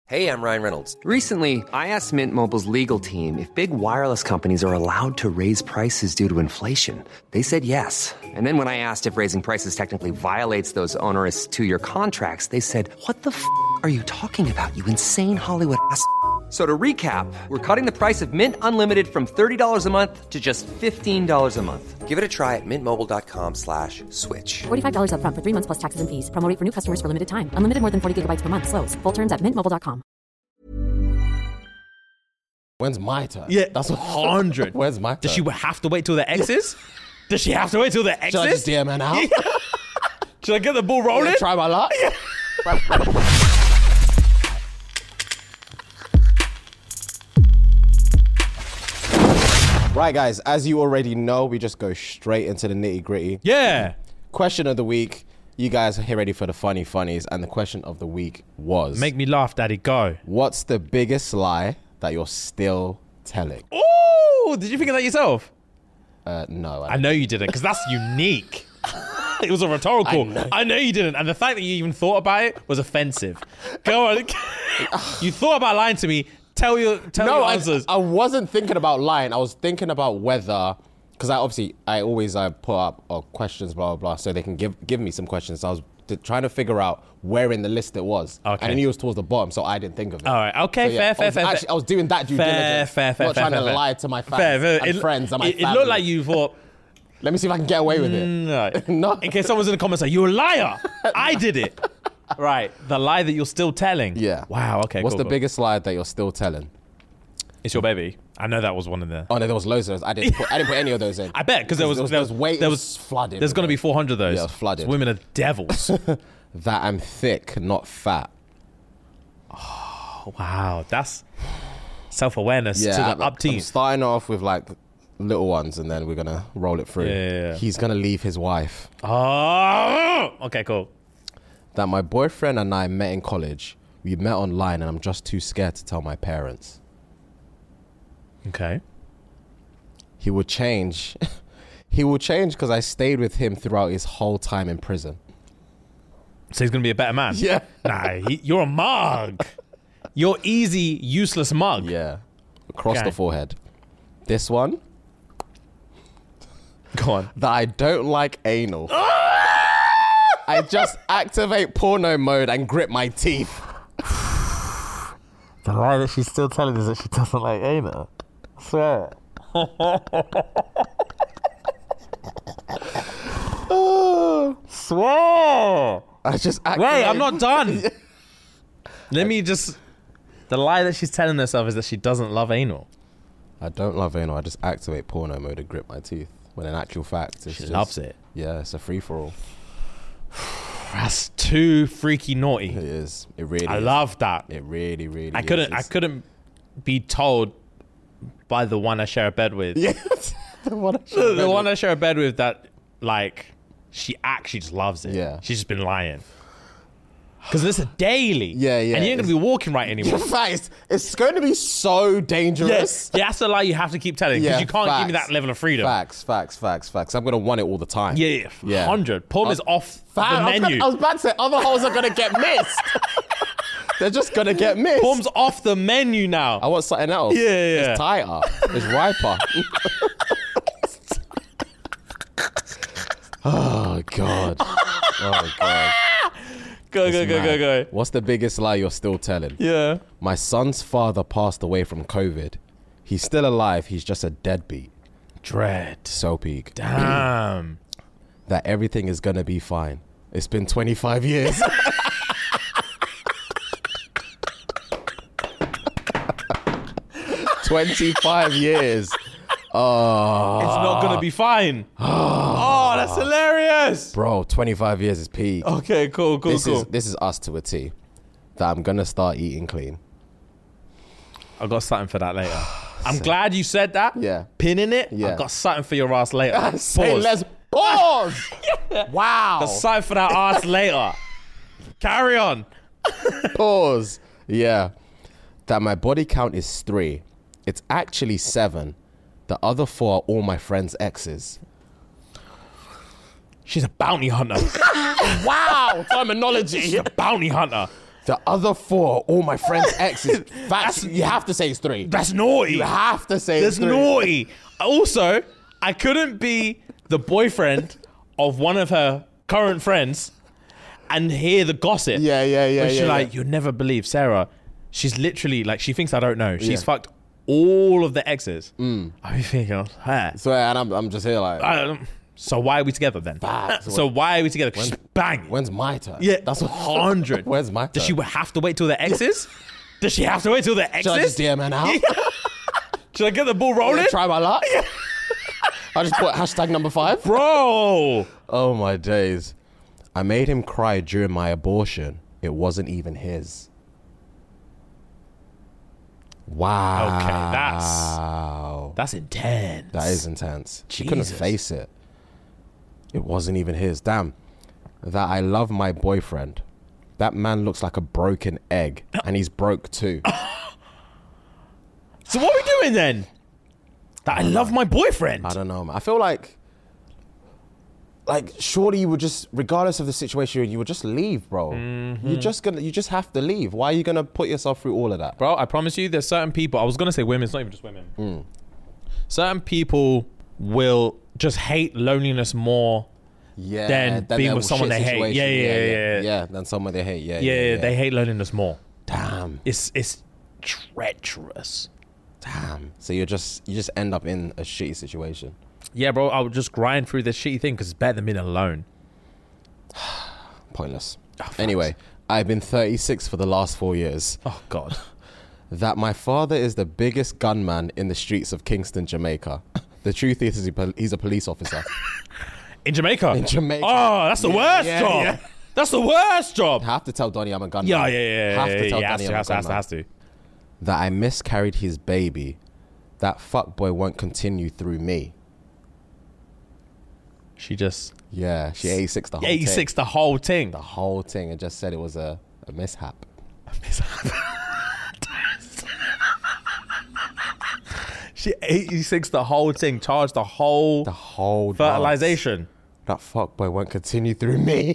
Hey, I'm Ryan Reynolds. Recently, I asked Mint Mobile's legal team if big wireless companies are allowed to raise prices due to inflation. They said yes. And then when I asked if raising prices technically violates those onerous two-year contracts, they said, "What the f*** are you talking about, you insane Hollywood ass?" So to recap, we're cutting the price of Mint Unlimited from $30 a month to just $15 a month. Give it a try at mintmobile.com/switch. $45 up front for 3 months plus taxes and fees. Promo rate for new customers for limited time. Unlimited more than 40 gigabytes per month. Slows full terms at mintmobile.com. When's my turn? Yeah, that's 100. Where's my turn? Does she have to wait till the X's? Does she have to wait till the X's? Should I just DM her now? Yeah. Should I get the ball rolling? Try my luck? Yeah. Right, guys, as you already know, we just go straight into the nitty gritty. Yeah. Question of the week. You guys are here ready for the funny funnies, and the question of the week was... Make me laugh, Daddy, go. What's the biggest lie that you're still telling? Oh, did you think of that yourself? No. I know you didn't, because that's unique. It was a rhetorical. I know you didn't. And the fact that you even thought about it was offensive. Go on. You thought about lying to me. Tell your answers. I wasn't thinking about lying. I was thinking about whether, because I always put up questions, blah, blah, blah, so they can give me some questions. So I was trying to figure out where in the list it was. Okay. And I knew it was towards the bottom, so I didn't think of it. All right. Okay. So, yeah, Fair. I was doing that due diligence. Not trying to lie to my fans and friends and my family. It looked like you thought... Let me see if I can get away with it. No. No. In case someone's in the comments like, you're a liar. I did it. Right. The lie that you're still telling. Yeah. Wow. Okay. What's the biggest lie that you're still telling? It's your baby. I know that was one of the... Oh no, there was loads of those. I didn't put any of those in. I bet, because there was flooded. There's going to be 400 of those. Yeah, it was flooded. Women are devils. That I'm thick, not fat. Oh, wow. That's self-awareness to the up team. I'm starting off with like little ones, and then we're going to roll it through. Yeah. He's going to leave his wife. Oh, okay, cool. That my boyfriend and I met in college. We met online, and I'm just too scared to tell my parents. Okay. He will change. He will change because I stayed with him throughout his whole time in prison. So he's going to be a better man? Yeah. Nah, you're a mug. You're easy, useless mug. Yeah. Across the forehead. This one. Go on. That I don't like anal. I just activate porno mode and grip my teeth. The lie that she's still telling is that she doesn't like anal. I swear. Swear. I just Wait, I'm not done. Let me just... The lie that she's telling herself is that she doesn't love anal. I don't love anal. I just activate porno mode and grip my teeth. When in actual fact, She loves it. Yeah, it's a free-for-all. That's too freaky naughty. It is. It really I is. love that. It really, really I is. couldn't be told by the one I share a bed with. Yeah. The one I share a bed with that, like, she actually just loves it. Yeah. She's just been lying. Because this is daily. Yeah. And you ain't going to be walking right anymore. In fact, it's going to be so dangerous. Yes. Yeah, that's a lie you have to keep telling. Because you can't give me that level of freedom. Facts. I'm going to want it all the time. Yeah. 100. Porn is off the menu. I was about to say, other holes are going to get missed. They're just going to get missed. Porn's off the menu now. I want something else. Yeah. It's tighter. It's riper. Oh, God. Go. What's the biggest lie you're still telling? Yeah. My son's father passed away from COVID. He's still alive. He's just a deadbeat. Dread. So peak. Damn. That everything is going to be fine. It's been 25 years. 25 years. Oh. It's not going to be fine. Oh, that's hilarious. Bro, 25 years is peak. Okay, cool. This is us to a T. That I'm going to start eating clean. I've got something for that later. I'm glad you said that. Yeah. Pinning it. Yeah. I've got something for your ass later. Say let's pause. Yeah. Wow. Got something for that ass later. Carry on. Pause. Yeah. That my body count is 3. It's actually 7. The other 4 are all my friends' exes. She's a bounty hunter. Wow, terminology. She's a bounty hunter. The other 4, all my friends' exes. Facts. You have to say it's 3. That's naughty. You have to say That's it's 3. naughty. Also, I couldn't be the boyfriend of one of her current friends and hear the gossip. Yeah. Where she's yeah. like, you'd never believe Sarah. She's literally like, she thinks I don't know. She's fucked all of the exes. I'd be thinking, hey. So, and I'm just here like, So why are we together then? So why are we together? Bang. when's my turn? Yeah, That's 100. When's my turn? Does she have to wait till the exes? Does she have to wait till the exes? Should I just DM her now? Should I get the ball rolling? Try my luck? I just put hashtag number 5. Bro. Oh my days. I made him cry during my abortion. It wasn't even his. Wow. Okay, that's intense. That is intense. She couldn't Jesus. face it. It wasn't even his. Damn. That I love my boyfriend. That man looks like a broken egg, and he's broke too. So what are we doing then? That I love my boyfriend. I don't know, man. I feel like surely you would just, regardless of the situation, you would just leave, bro. Mm-hmm. You just have to leave. Why are you gonna put yourself through all of that? Bro, I promise you, there's certain people, I was going to say women, it's not even just women. Certain people will just hate loneliness more Yeah. than being with someone they hate. situation. Yeah. Yeah, than someone they hate. Yeah, they hate loneliness more. Damn. It's treacherous. Damn. So you just end up in a shitty situation. Yeah, bro, I would just grind through this shitty thing because it's better than being alone. Pointless. Oh, Anyway, I've been 36 for the last 4 years. Oh, God. That my father is the biggest gunman in the streets of Kingston, Jamaica. The truth is he's a police officer. In Jamaica? In Jamaica. Oh, that's the worst yeah, job. yeah. That's the worst job. Have to tell Donnie I'm a gunman. Yeah. Have to tell Donnie I'm a gunman. Has to. That I miscarried his baby. That fuckboy won't continue through me. She just... Yeah, she 86 the whole 86 thing. the whole thing. The whole thing, and just said it was a mishap. She 86 the whole thing, charged the whole fertilization. That fuckboy won't continue through me.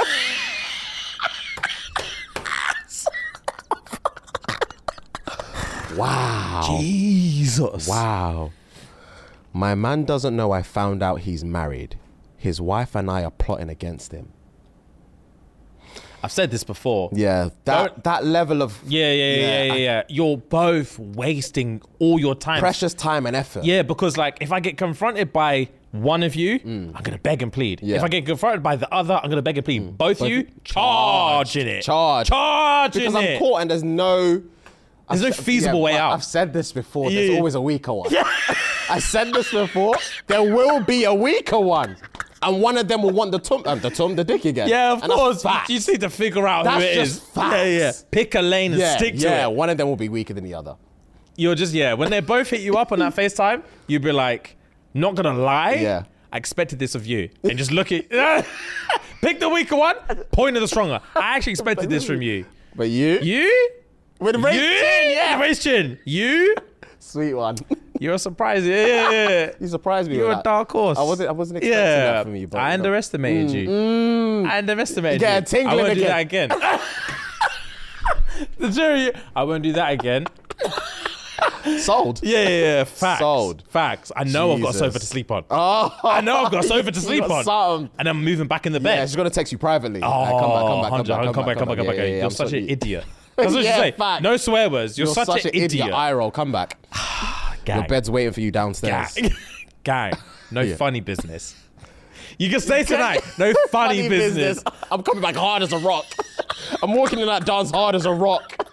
Wow. Jesus. Wow. My man doesn't know I found out he's married. His wife and I are plotting against him. I've said this before. Yeah, that level of... Yeah. You're both wasting all your time. Precious time and effort. Yeah, because like if I get confronted by one of you, I'm going to beg and plead. Yeah. If I get confronted by the other, I'm going to beg and plead. Both of you, charging it. Charging Because I'm caught and there's no... There's no feasible way out. I've said this before. There's Yeah. always a weaker one. I said this before. There will be a weaker one. And one of them will want the dick again. Yeah, of And that's course. facts. You just need to figure out That's who it just is. facts. Yeah. Pick a lane and stick to it. one of them will be weaker than the other. You're just, when they both hit you up on that FaceTime, you'd be like, not gonna lie, Yeah. I expected this of you. And just look at, pick the weaker one, point to the stronger. I actually expected this from you. But you? You? With a raised chin, yeah. Raised chin. You? Sweet one. You're a surprise. Yeah. You surprised me You're with a that. dark horse. I wasn't expecting that from you. But I underestimated you. I underestimated You get you. a tingling I won't do again. that again. The jury, I won't do that again. Sold. Yeah. Facts. Sold. Facts. I know I've got a Jesus. sofa to sleep on. Oh, I know I've got a sofa to you sleep got on. something. And I'm moving back in the Yeah, bed. she's gonna text you privately. Oh, Come back. Yeah, You're I'm such sorry. an idiot. That's what Yeah, you say. fact. No swear words. You're such an idiot. Eye roll. Come back. Gang. Your bed's waiting for you downstairs. Gang. No Yeah. funny business. You can say tonight, no funny business. I'm coming back hard as a rock. I'm walking in that dance hard as a rock.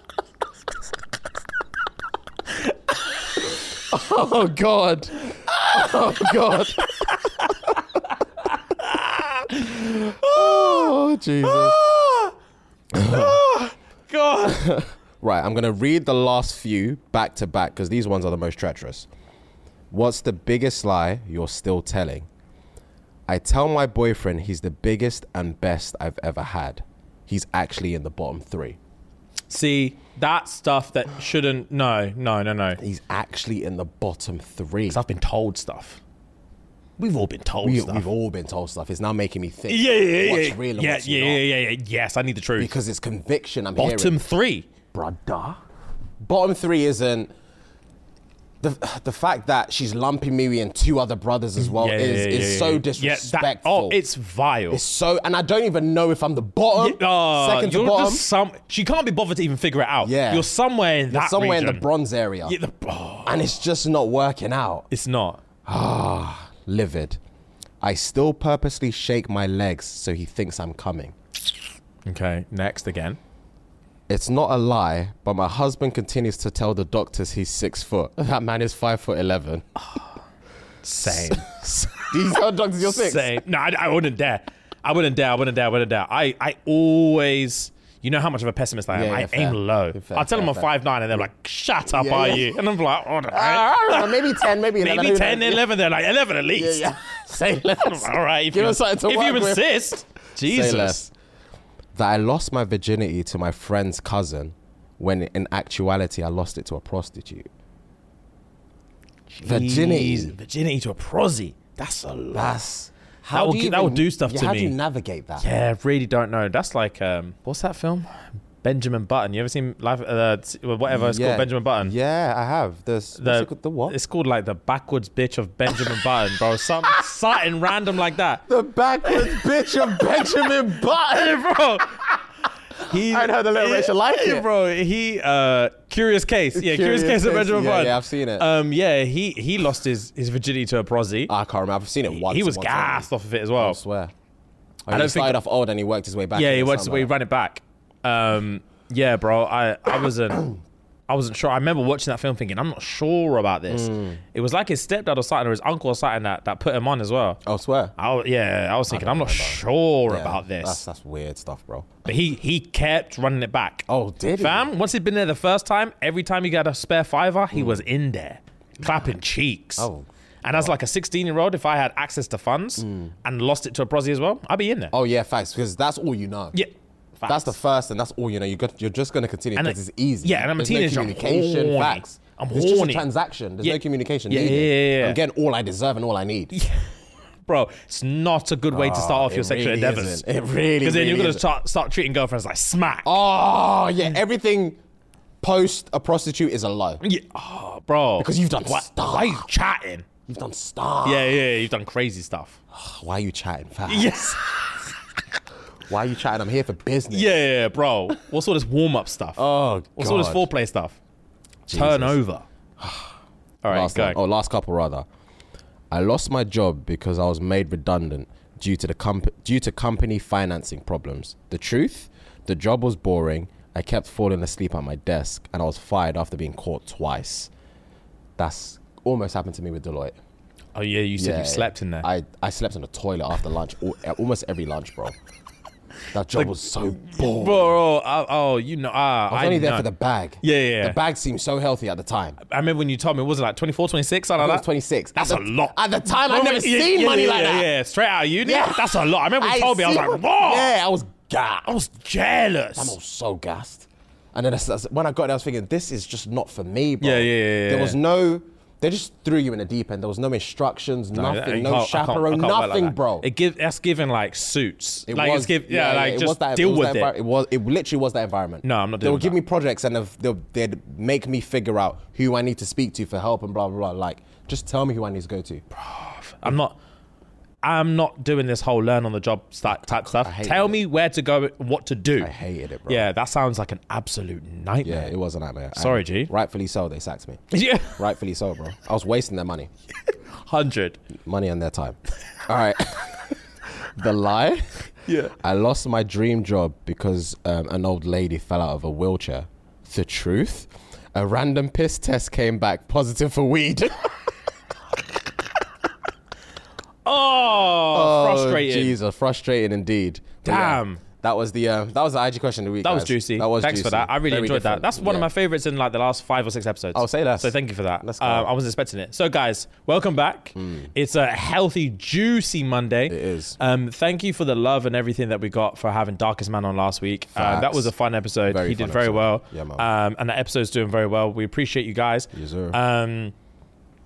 Oh God. Oh God. Oh Jesus. God. Right, I'm gonna read the last few back to back because these ones are the most treacherous. What's the biggest lie you're still telling? I tell my boyfriend he's the biggest and best I've ever had. He's actually in the bottom 3. See, that stuff that shouldn't. No. He's actually in the bottom 3. I've been told stuff. We've all been told stuff. We've all been told stuff. It's now making me think. Yeah. What's real and Yeah. what's not. Yes, I need the truth. Because it's conviction I'm Bottom hearing. 3. Brother. Bottom 3 isn't... The fact that she's lumping me and 2 other brothers as well is so disrespectful. It's vile. It's so... And I don't even know if I'm the bottom, second to you're bottom. just she can't be bothered to even figure it out. Yeah. You're somewhere in that somewhere region. in the bronze area. Yeah, And it's just not working out. it's not. Livid. I still purposely shake my legs so he thinks I'm coming. Okay, next again. It's not a lie, but my husband continues to tell the doctors he's 6 foot. That man is 5'11". Same. Do you tell doctors you're 6? Same. No, I wouldn't dare. I wouldn't dare. I always... You know how much of a pessimist I am. Yeah, I fair. aim low. Fair, I'll tell them I'm fair. 5'9", and they're like, shut up, Yeah, are yeah. you? And I'm like, all right. Maybe 10, maybe 11. Maybe 10, 11. They're like, 11 at Yeah, least. yeah. Say less. All right. Give us something to if work you with. insist. Say Jesus. less. That I lost my virginity to my friend's cousin when in actuality I lost it to a prostitute. Virginity. Virginity to a prosy. That's a lot. That's... That will do stuff to How me. do you navigate that? Yeah, I really don't know. That's like, what's that film? Benjamin Button. You ever seen Life? Whatever it's called, Benjamin Button. Yeah, I have. What's it called? The what? It's called like the backwards bitch of Benjamin Button, bro. Something random like that. The backwards bitch of Benjamin Button. Bro. I'd heard a little bit like it. Bro, Curious Case. Yeah, Curious Case of Benjamin Button. Yeah, I've seen it. Yeah, he lost his virginity to a prosy. I can't remember. I've seen it once. He was once gassed off of it as well. I swear. I don't He think- started off old and he worked his way back. Yeah, in he or went. something He like ran it back. Yeah, bro. I wasn't sure. I remember watching that film thinking, I'm not sure about this. It was like his stepdad or something, or his uncle or something that put him on as well. that. I swear. I was thinking, I'm not sure Yeah, about this. That's weird stuff, bro. But he kept running it back. Oh, did he? Fam, once he'd been there the first time, every time he got a spare $5, he was in there, clapping cheeks. Oh. And as like a 16-year-old, if I had access to funds and lost it to a prosy as well, I'd be in there. Oh, yeah, facts. Because that's all you know. Yeah. That's the first and that's all you know. You're just going to continue And because it's easy. yeah, and I'm a There's teenager, I'm No communication, horny. facts. I'm There's just horny. a transaction. There's Yeah. no communication Yeah, needed. yeah. I'm getting all I deserve and all I need. Bro, it's not a good way to start off your it sexual really endeavors. isn't. It really, Because then you're really going to start treating girlfriends like smack. Oh, yeah. Everything post a prostitute is a low. Yeah. Oh, bro. Because you've done Why stuff. are you chatting? You've done stuff. Yeah, you've done crazy stuff. Why are you chatting, fam? Yes. Why are you chatting? I'm here for business. Yeah, bro. What's all this warm-up stuff? Oh, What's all this God. foreplay stuff? Turn over. All right, Last go. one. Oh, last couple rather. I lost my job because I was made redundant due to company financing problems. The truth, the job was boring. I kept falling asleep at my desk, and I was fired after being caught twice. That's almost happened to me with Deloitte. Oh, yeah, you said you slept in there. I slept in the toilet after lunch, almost every lunch, bro. That job was so boring. Bro, you know. I was only there for the bag. Yeah. The bag seemed so healthy at the time. I remember when you told me, was it like 24, 26, something I like was 26. That's a lot. At the time, I'd never seen money like that. Yeah, straight out of uni. Yeah. That's a lot. I remember when you told me, I was ain't like, seen- whoa. Yeah, I was gassed. I was jealous. I was so gassed. And then when I got there, I was thinking, this is just not for me, bro. Yeah. There was no... They just threw you in the deep end. There was no instructions, nothing, no chaperone, nothing, bro. That's given like suits. It like was, it's give, yeah, like it just was that, deal it was with that it. It literally was that environment. No, I'm not They doing would give that. me projects and they'd make me figure out who I need to speak to for help and blah, blah, blah. Like, just tell me who I need to go to. I'm not doing this whole learn on the job type stuff. hated Tell it. me where to go, what to do. I hated it, bro. Yeah, that sounds like an absolute Yeah, nightmare. it was a nightmare. Sorry, And G. Rightfully so, they sacked me. Yeah, Rightfully so, bro. I was wasting their money. 100. Money and their time. All right. The lie? Yeah. I lost my dream job because an old lady fell out of a wheelchair. The truth? A random piss test came back positive for weed. Frustrating. Jesus, frustrating indeed. But Damn. that was the IG question of the week. That was guys. juicy. That was Thanks juicy. for that. I really Very enjoyed that. different. That's one of Yeah. my favorites in like the last 5 or 6 episodes. Oh, say less. So thank you for that. Let's go. I wasn't expecting it. So guys, welcome back. It's a healthy, juicy Monday. It is. Thank you for the love and everything that we got for having Darkest Man on last week. That Facts. was a fun episode. Very he fun did very episode. well. Yeah, man. And the episode's doing very well. We appreciate you guys. Yes, sir.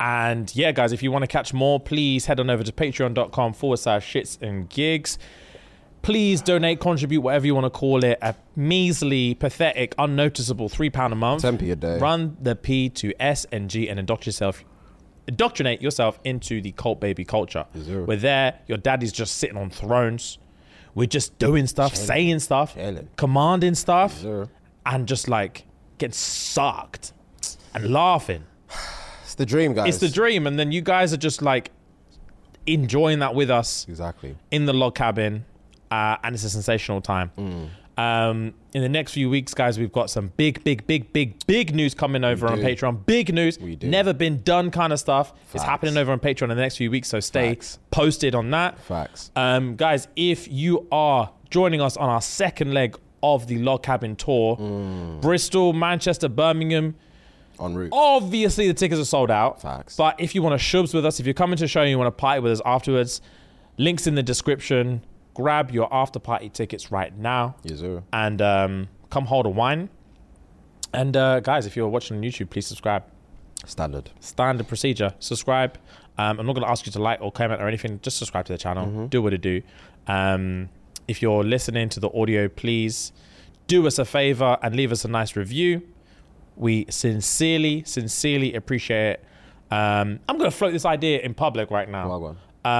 And yeah, guys, if you want to catch more, please head on over to patreon.com/shits and gigs. Please donate, contribute, whatever you want to call it. A measly, pathetic, unnoticeable £3 a month. 10p a day. Run the P to S and G and indoctrinate yourself into the cult baby culture. Zero. We're there. Your daddy's just sitting on thrones. We're just doing stuff, saying stuff, commanding stuff, and just like getting sucked and laughing. It's the dream, guys. It's the dream. And then you guys are just like enjoying that with us. Exactly. In the log cabin. And it's a sensational time. In the next few weeks, guys, we've got some big news coming over on Patreon. Big news. Never been done kind of stuff. Facts. It's happening over on Patreon in the next few weeks, so stay posted on that. Facts. Guys, if you are joining us on our second leg of the log cabin tour, Bristol, Manchester, Birmingham, en route. Obviously, the tickets are sold out. Facts. But if you want to shubs with us, if you're coming to a show and you want to party with us afterwards, links in the description. Grab your after party tickets right now. Yes, sir. And come hold a wine. And guys, if you're watching on YouTube, please subscribe. Standard procedure. Subscribe. I'm not going to ask you to like or comment or anything. Just subscribe to the channel. Do what it do. If you're listening to the audio, please do us a favor and leave us a nice review. We sincerely appreciate it. I'm going to float this idea in public right now.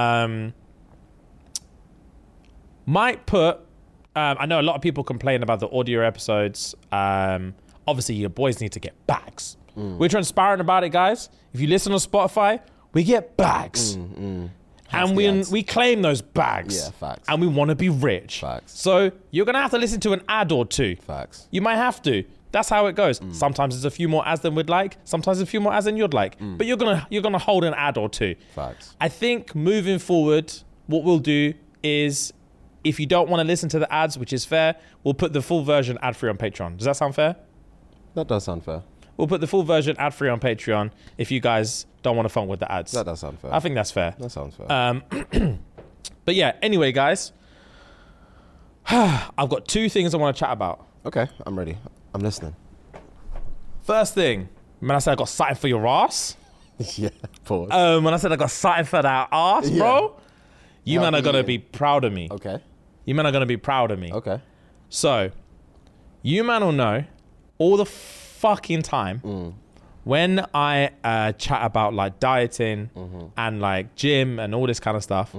Might put, I know a lot of people complain about the audio episodes. Obviously, your boys need to get bags. We're transparent about it, guys. If you listen on Spotify, we get bags. And we claim those bags. Yeah, facts. And we want to be rich. Facts. So you're going to have to listen to an ad or two. Facts. You might have to. That's how it goes. Sometimes there's a few more ads than we'd like. Sometimes a few more ads than you'd like. But you're gonna hold an ad or two. Facts. I think moving forward, what we'll do is, if you don't want to listen to the ads, which is fair, we'll put the full version ad-free on Patreon. Does that sound fair? That does sound fair. We'll put the full version ad-free on Patreon if you guys don't want to funk with the ads. That does sound fair. I think that's fair. That sounds fair. But yeah, anyway, guys, I've got two things I want to chat about. Okay, I'm ready. I'm listening. First thing, when I said I got something for your ass. Yeah, pause. When I said I got something for that ass, bro. You man are going to be proud of me. Okay. You man are going to be proud of me. Okay. So, you man will know all the fucking time when I chat about like dieting and like gym and all this kind of stuff,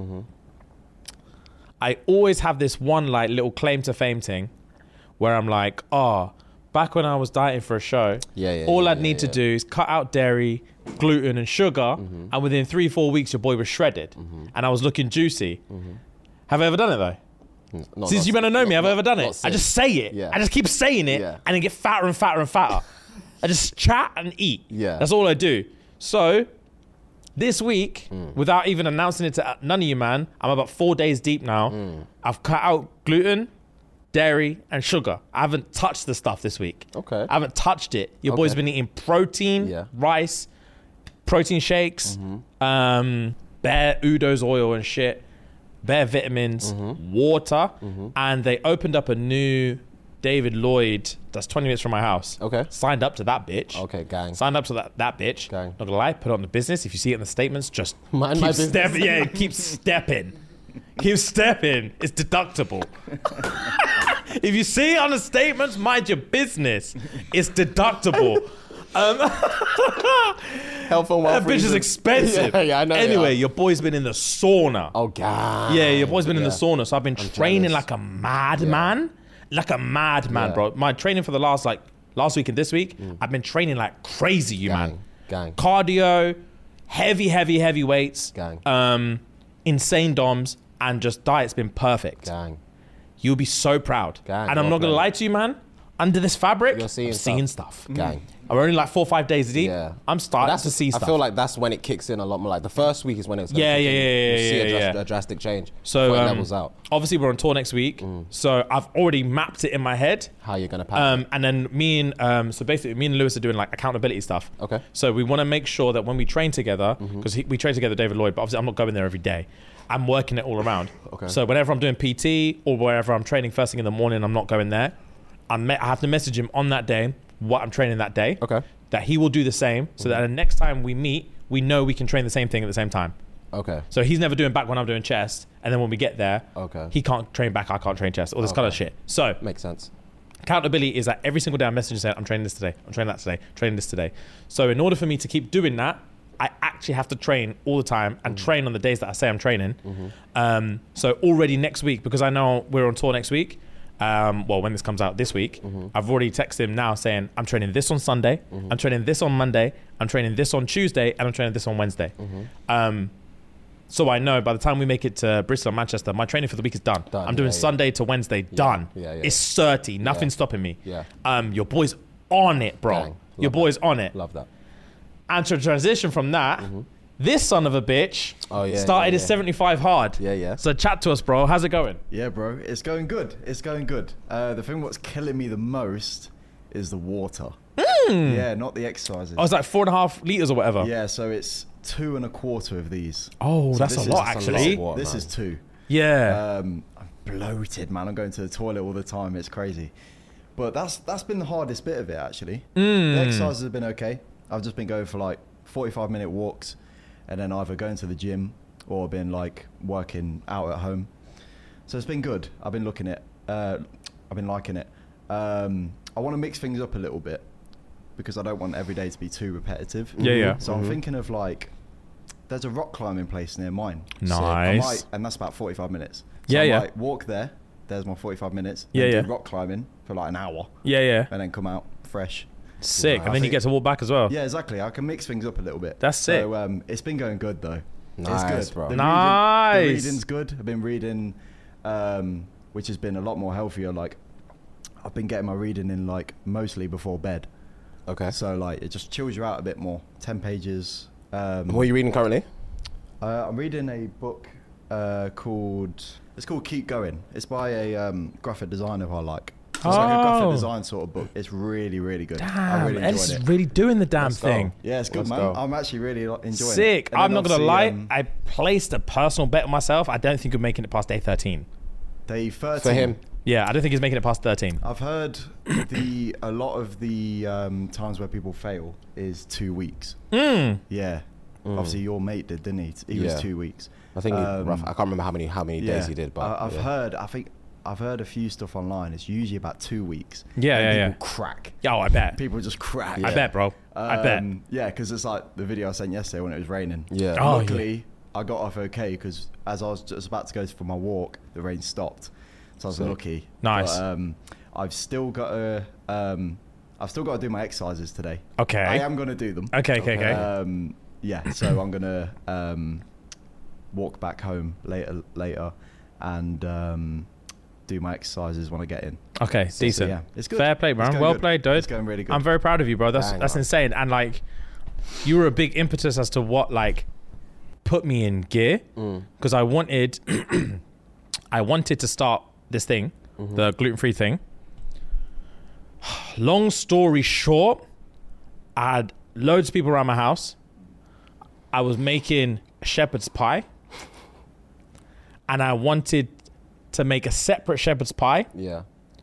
I always have this one like little claim to fame thing where I'm like, back when I was dieting for a show, all I'd need to do is cut out dairy, gluten and sugar, and within 3-4 weeks your boy was shredded and I was looking juicy. Have I ever done it though? Since you better know me, have I ever done it? I just say it. I just keep saying it and then get fatter and fatter and fatter. I just chat and eat. That's all I do. So this week, without even announcing it to none of you, man, I'm about 4 days deep now. I've cut out gluten, dairy and sugar. I haven't touched the stuff this week. I haven't touched it. Your boy's been eating protein, rice, protein shakes, bare Udo's oil and shit, bare vitamins, water, and they opened up a new David Lloyd that's 20 minutes from my house. Signed up to that bitch. Gang. Signed up to that bitch. Gang. Not gonna lie, put it on the business. If you see it in the statements, just mind my business. Keep stepping. Keep stepping. It's deductible. If you see it on the statements, mind your business. It's deductible. Health and wealth. That bitch is expensive. Yeah, I know. Anyway, your boy's been in the sauna. God. Yeah, your boy's been in the sauna. So I've been training like a madman. Like a madman, bro. My training for the last week and this week, I've been training like crazy, man. Cardio, heavy weights. Insane DOMs, and just diet's been perfect. You'll be so proud. And I'm not gonna lie to you, man. Under this fabric, I'm seeing stuff. I'm only like 4 or 5 days deep. I'm starting to see stuff. I feel like that's when it kicks in a lot more. Like the first week is when it's see a drastic change. So it levels out. Obviously we're on tour next week, so I've already mapped it in my head how you're gonna pack and then me and Lewis are doing like accountability stuff. So we want to make sure that when we train together, because we train together, David Lloyd, but obviously I'm not going there every day. I'm working it all around. So whenever I'm doing PT or wherever I'm training first thing in the morning, I'm not going there. I have to message him on that day what I'm training that day. That he will do the same, so that the next time we meet, we know we can train the same thing at the same time. Okay. So he's never doing back when I'm doing chest, and then when we get there, he can't train back, I can't train chest, all this kind of shit. So makes sense. Accountability is that every single day I'm messaging saying, I'm training this today, I'm training that today, training this today. So in order for me to keep doing that, I actually have to train all the time and train on the days that I say I'm training. So already next week, because I know we're on tour next week, well, when this comes out this week, I've already texted him now saying, I'm training this on Sunday, I'm training this on Monday, I'm training this on Tuesday, and I'm training this on Wednesday. So I know by the time we make it to Bristol and Manchester, my training for the week is done. I'm doing Sunday to Wednesday, done. It's 30, nothing's stopping me. Your boy's on it, bro. Your boy's on it. Love that. And to transition from that, this son of a bitch started his 75 hard. So chat to us, bro. How's it going? Yeah, bro. It's going good. It's going good. The thing what's killing me the most is the water. Yeah, not the exercises. Oh, it's like 4.5 liters or whatever. Yeah, so it's 2.25 of these. Oh, so that's a lot, actually. This is 2. Yeah. I'm bloated, man. I'm going to the toilet all the time. It's crazy. But that's been the hardest bit of it, actually. The exercises have been okay. I've just been going for like 45-minute walks and then either going to the gym or been like working out at home. So it's been good. I've been looking at I've been liking it. I want to mix things up a little bit because I don't want every day to be too repetitive. So I'm thinking of like, there's a rock climbing place near mine. Nice. And that's about 45 minutes. So I might walk there. There's my 45 minutes. Do rock climbing for like an hour. And then come out fresh. Sick. And then you get to walk back as well. Yeah, exactly. I can mix things up a little bit. That's sick. So it's been going good though. Nice, it's good. bro. The reading's good. I've been reading, which has been a lot more healthier. Like, I've been getting my reading in like mostly before bed. Okay. So like it just chills you out a bit more. 10 pages. What are you reading currently? I'm reading a book called Keep Going. It's by a graphic designer who I like. It's like a graphic design sort of book. It's really, really good. I really enjoyed it. really doing the damn thing. Yeah, it's good, man. I'm actually really enjoying it. Sick. I'm not going to lie. I placed a personal bet on myself. I don't think we're making it past day 13. Day 13? For him? Yeah, I don't think he's making it past 13. I've heard a lot of the times where people fail is 2 weeks. Yeah. Obviously, your mate did, didn't he? He was 2 weeks. I think I can't remember how many days he did, but I've heard a few stuff online. It's usually about 2 weeks. People crack. Oh, I bet. People just crack. I bet, bro. I bet. Yeah, because it's like the video I sent yesterday when it was raining. Yeah. Luckily, I got off okay because as I was just about to go for my walk, the rain stopped. So I was lucky. Nice. But, I've still got to do my exercises today. Okay. I am going to do them. Okay. Yeah, so I'm going to walk back home later and do my exercises when I get in. Okay, so, decent. Yeah, it's good. Fair play, man. Well played, dude. It's going really good. I'm very proud of you, bro. That's insane. And like, you were a big impetus as to what like put me in gear because I wanted to start this thing, the gluten-free thing. Long story short, I had loads of people around my house. I was making shepherd's pie and I wanted to make a separate shepherd's pie. Yeah.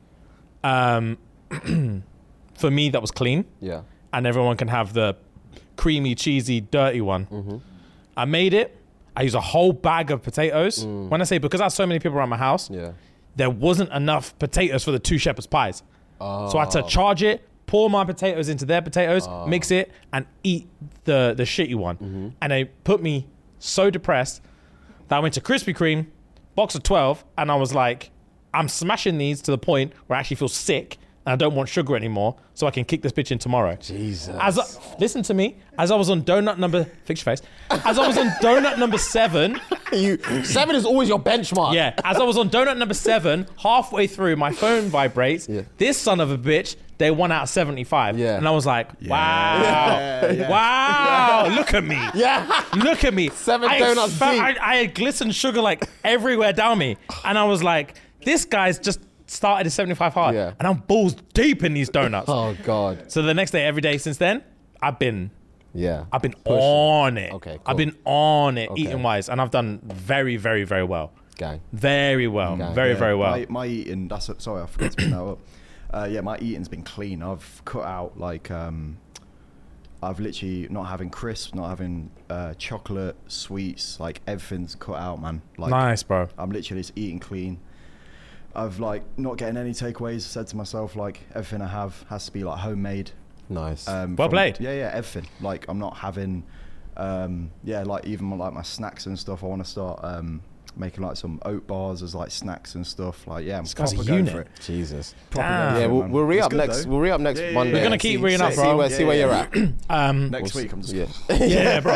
For me, that was clean. Yeah. And everyone can have the creamy, cheesy, dirty one. I made it. I used a whole bag of potatoes. When I say because I had so many people around my house, there wasn't enough potatoes for the 2 shepherd's pies. So I had to charge it, pour my potatoes into their potatoes, mix it, and eat the shitty one. And it put me so depressed that I went to Krispy Kreme, box of 12, and I was like, I'm smashing these to the point where I actually feel sick and I don't want sugar anymore, so I can kick this bitch in tomorrow. Jesus. Listen to me. As I was on donut number... Fix your face. As I was on donut number 7... 7 is always your benchmark. Yeah. As I was on donut number 7, halfway through, my phone vibrates. This son of a bitch, they 1 out of 75. And I was like, wow. Wow. Look at me. Look at me. 7 donuts deep. I had glistened sugar like everywhere down me. And I was like, this guy's just started at 75 hard. And I'm balls deep in these donuts. Oh, God. So the next day, every day since then, I've been on it. Okay, cool. I've been on it, eating wise, and I've done very, very, very well. Gang. Very well. Gang. Very, very well. My eating, sorry, I forgot to bring that up. My eating's been clean. I've cut out like I've literally not having crisps, not having chocolate, sweets, like everything's cut out, man. Like, nice, bro. I'm literally just eating clean. I've like not getting any takeaways. Said to myself, like everything I have has to be like homemade. Nice. Well played. Yeah, everything. Like I'm not having, like even like my snacks and stuff. I want to start making like some oat bars as like snacks and stuff. Like I'm This guy's proper a going unit. for it. Jesus. Proper Damn. going for Yeah, it, we'll, man. we'll re It's up good, next. though. We'll re up next Yeah, Monday. We're gonna and keep see- reading up, see bro. where you're at. Next week I'm just Yeah, bro.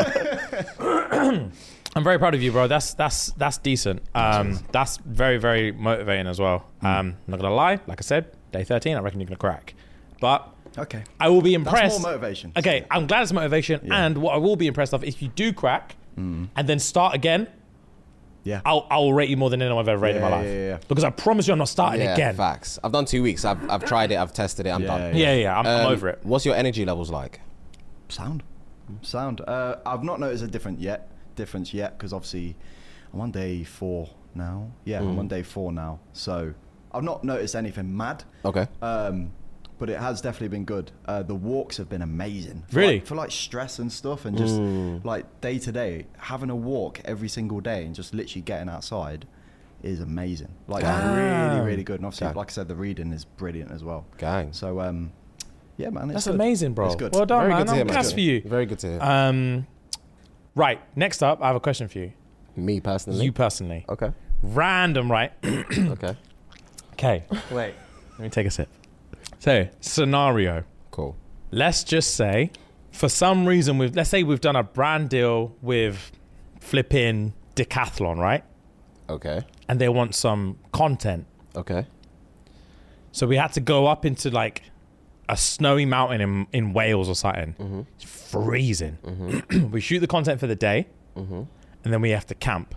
I'm very proud of you, bro. That's decent. That's very, very motivating as well. Not gonna lie, like I said, day 13, I reckon you're gonna crack. But okay. I will be impressed. That's more motivation. Okay, I'm glad it's motivation. Yeah. And what I will be impressed of, if you do crack and then start again, Yeah. I'll rate you more than anyone I've ever rated in my life. Yeah. Because I promise you, I'm not starting Yeah, again. facts. I've done 2 weeks. I've tried it. I've tested it. I'm done. Yeah, I'm over it. What's your energy levels like? Sound. I've not noticed a difference yet because obviously I'm on day 4 now. Yeah, I'm on day 4 now. So I've not noticed anything mad. Okay. But it has definitely been good. The walks have been amazing. Really? For like stress and stuff and just like day to day, having a walk every single day and just literally getting outside is amazing. Like really, really good. And obviously, like I said, the reading is brilliant as well. Gang. So, yeah, man, it's That's good. amazing, bro. It's good. Well done, Very man. good to hear, I'm man. gassed for you. Very good to hear. Right, next up, I have a question for you. Me personally. You personally. Okay. Random, right? Okay. Okay. Wait. Let me take a sip. So, scenario. Cool. Let's just say, for some reason, let's say we've done a brand deal with flipping Decathlon, right? Okay. And they want some content. Okay. So we had to go up into like a snowy mountain in Wales or something. It's freezing. We shoot the content for the day, and then we have to camp.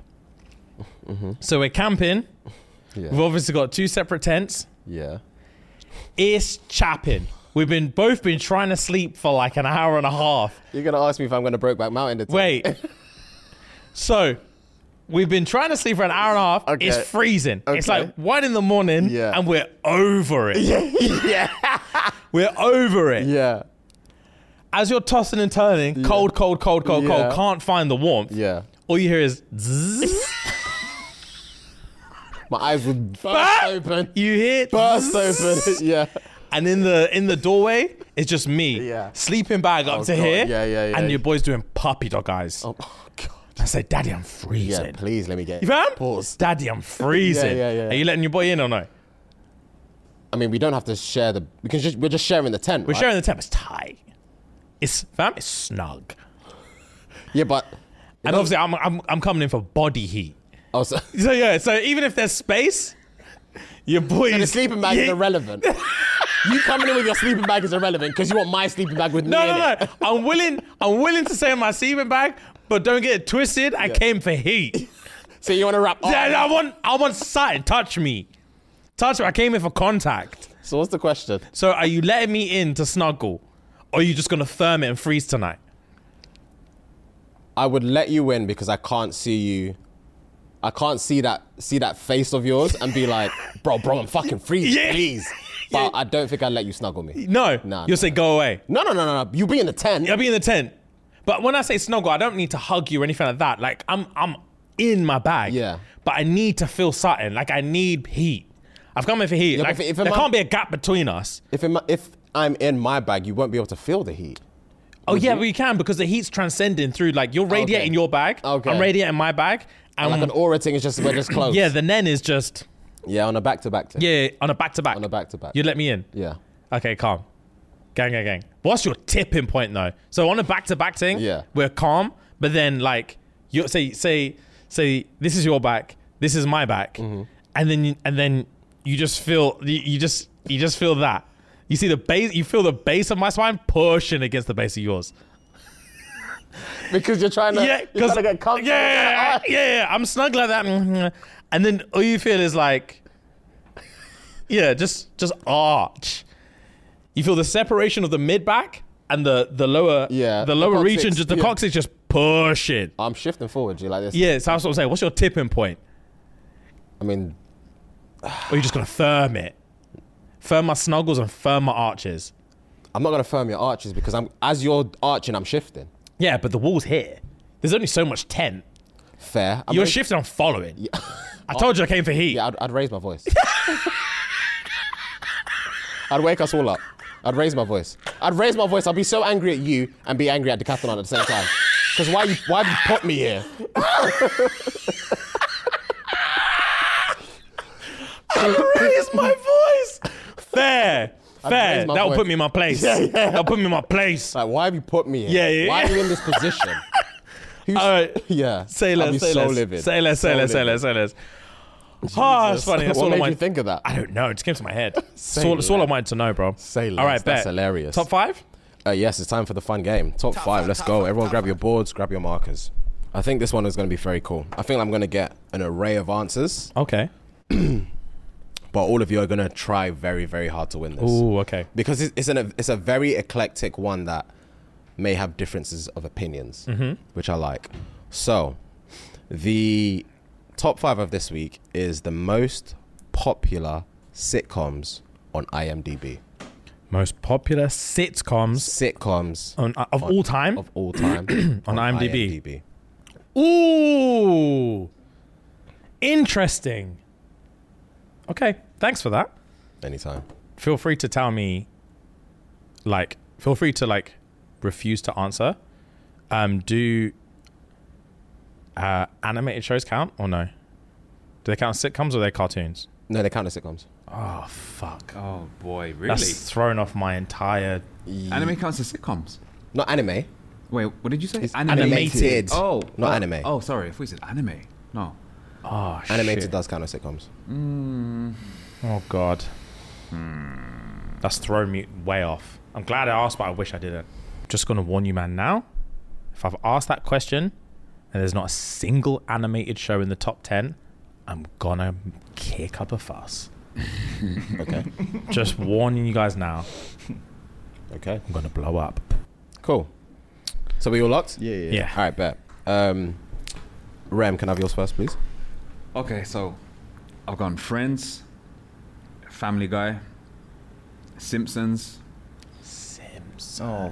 So we're camping. Yeah. We've obviously got 2 separate tents. Yeah. It's chapping. We've both been trying to sleep for like an hour and a half. You're gonna ask me if I'm gonna Brokeback Mountain. Wait. So we've been trying to sleep for an hour and a half. Okay. It's freezing. It's Okay. like 1 a.m. Yeah. and we're over it. Yeah. We're over it. Yeah. As you're tossing and turning, cold, Yeah. can't find the warmth. Yeah. All you hear is zzz. My eyes would burst open. You hear Burst zzz. open. Yeah. And in the doorway, it's just me. Yeah. Sleeping bag up Oh, to God. here. Yeah. And your boy's doing puppy dog eyes. Oh God. I say, Daddy, I'm freezing. Yeah. Please let me get. You fam? Pause. Daddy, I'm freezing. Yeah. Are you letting your boy in or no? I mean, we don't have to share the. We're just sharing the tent. We're right? sharing the tent. It's tight. It's snug. Yeah, but. And obviously, I'm coming in for body heat. Oh, so So even if there's space, your boy. the sleeping bag is irrelevant. You coming in with your sleeping bag is irrelevant because you want my sleeping bag with me in it. No. I'm willing to say my sleeping bag, but don't get it twisted. I came for heat. So you want to wrap? Yeah, I want something. Touch me. I came in for contact. So what's the question? So are you letting me in to snuggle, or are you just gonna therm it and freeze tonight? I would let you in because I can't see you. I can't see that face of yours and be like, bro, I'm fucking freezing, Yeah. please. But I don't think I'd let you snuggle me. No. Nah, You'll say go away. No. You be in the tent. I'll be in the tent. But when I say snuggle, I don't need to hug you or anything like that. Like I'm in my bag. Yeah. But I need to feel something. Like I need heat. I've come in for heat. Yeah, like, but if there I'm- can't be a gap between us. If I'm in my bag, you won't be able to feel the heat. Oh yeah, but you can because the heat's transcending through. Like you're radiating your bag. Okay. I'm radiating my bag. And Like an aura thing is just we're just close. yeah, the nen is just Yeah, on a back-to-back thing. yeah on a back to back. On a back-to-back. You'd let me in. Yeah. Okay, calm. Gang. What's your tipping point though? So on a back-to-back thing, Yeah. we're calm, but then like you say this is your back, this is my back, Mm-hmm. and then you just feel you just feel that. You see the base, you feel the base of my spine pushing against the base of yours. Because you're trying to, get comfortable. Yeah. I'm snug like that, and then all you feel is like, just arch. You feel the separation of the mid back and the lower, Yeah, the the lower coccyx, region. Just the yeah. coccyx just pushing. I'm shifting forward. You like this? Yeah, so that's what I'm saying. What's your tipping point? I mean, Or are you just gonna firm it? Firm my snuggles and firm my arches. I'm not gonna firm your arches because as you're arching, I'm shifting. Yeah, but the wall's here. There's only so much tent. Fair. You're shifting, I'm following. I told you I came for heat. Yeah, I'd raise my voice. I'd wake us all up. I'd raise my voice. I'd be so angry at you and be angry at Decathlon at the same time. Because why have you put me here? I'd raise my voice. Fair. That'll put me in my place. Yeah. That'll put me in my place. Like, why have you put me here? Yeah. Why are you in this position? All right. Yeah. Say I'd less. be Say so less. livid. Say less. So Say less. Say livid. less. Say less. Oh, that's funny. That's What all made I you think of that? I don't know. It just came to my head. Say That's all I less. wanted to know, bro. Say less. All right, That's bet. hilarious. Top 5? Yes, it's time for the fun game. Top 5. Let's go. Everyone grab your boards, grab your markers. I think this one is going to be very cool. I think I'm going to get an array of answers, Okay. but all of you are going to try very, very hard to win this. Ooh, okay. Because it's a very eclectic one that may have differences of opinions, which I like. So, the top 5 of this week is the most popular sitcoms on IMDb. Most popular sitcoms of all time Of all time on IMDb. Ooh, interesting. Okay, thanks for that. Anytime. Feel free to tell me, feel free to refuse to answer. Do animated shows count or no? Do they count as sitcoms or are they cartoons? No, they count as sitcoms. Oh, fuck. Oh boy, really? That's thrown off my entire... Anime counts as sitcoms. Not anime. Wait, what did you say? It's animated. Oh, Not anime. Oh, sorry. I thought you said anime. No. Oh, Animated shit. does count as sitcoms. Oh, God. That's thrown me way off. I'm glad I asked, but I wish I didn't. Just going to warn you, man, now. If I've asked that question and there's not a single animated show in the top 10, I'm going to kick up a fuss. Okay. Just warning you guys now. Okay. I'm going to blow up. Cool. So we all locked? Yeah. All right, bet. Rem, can I have yours first, please? Okay, so I've gone Friends, Family Guy, Simpsons. Oh,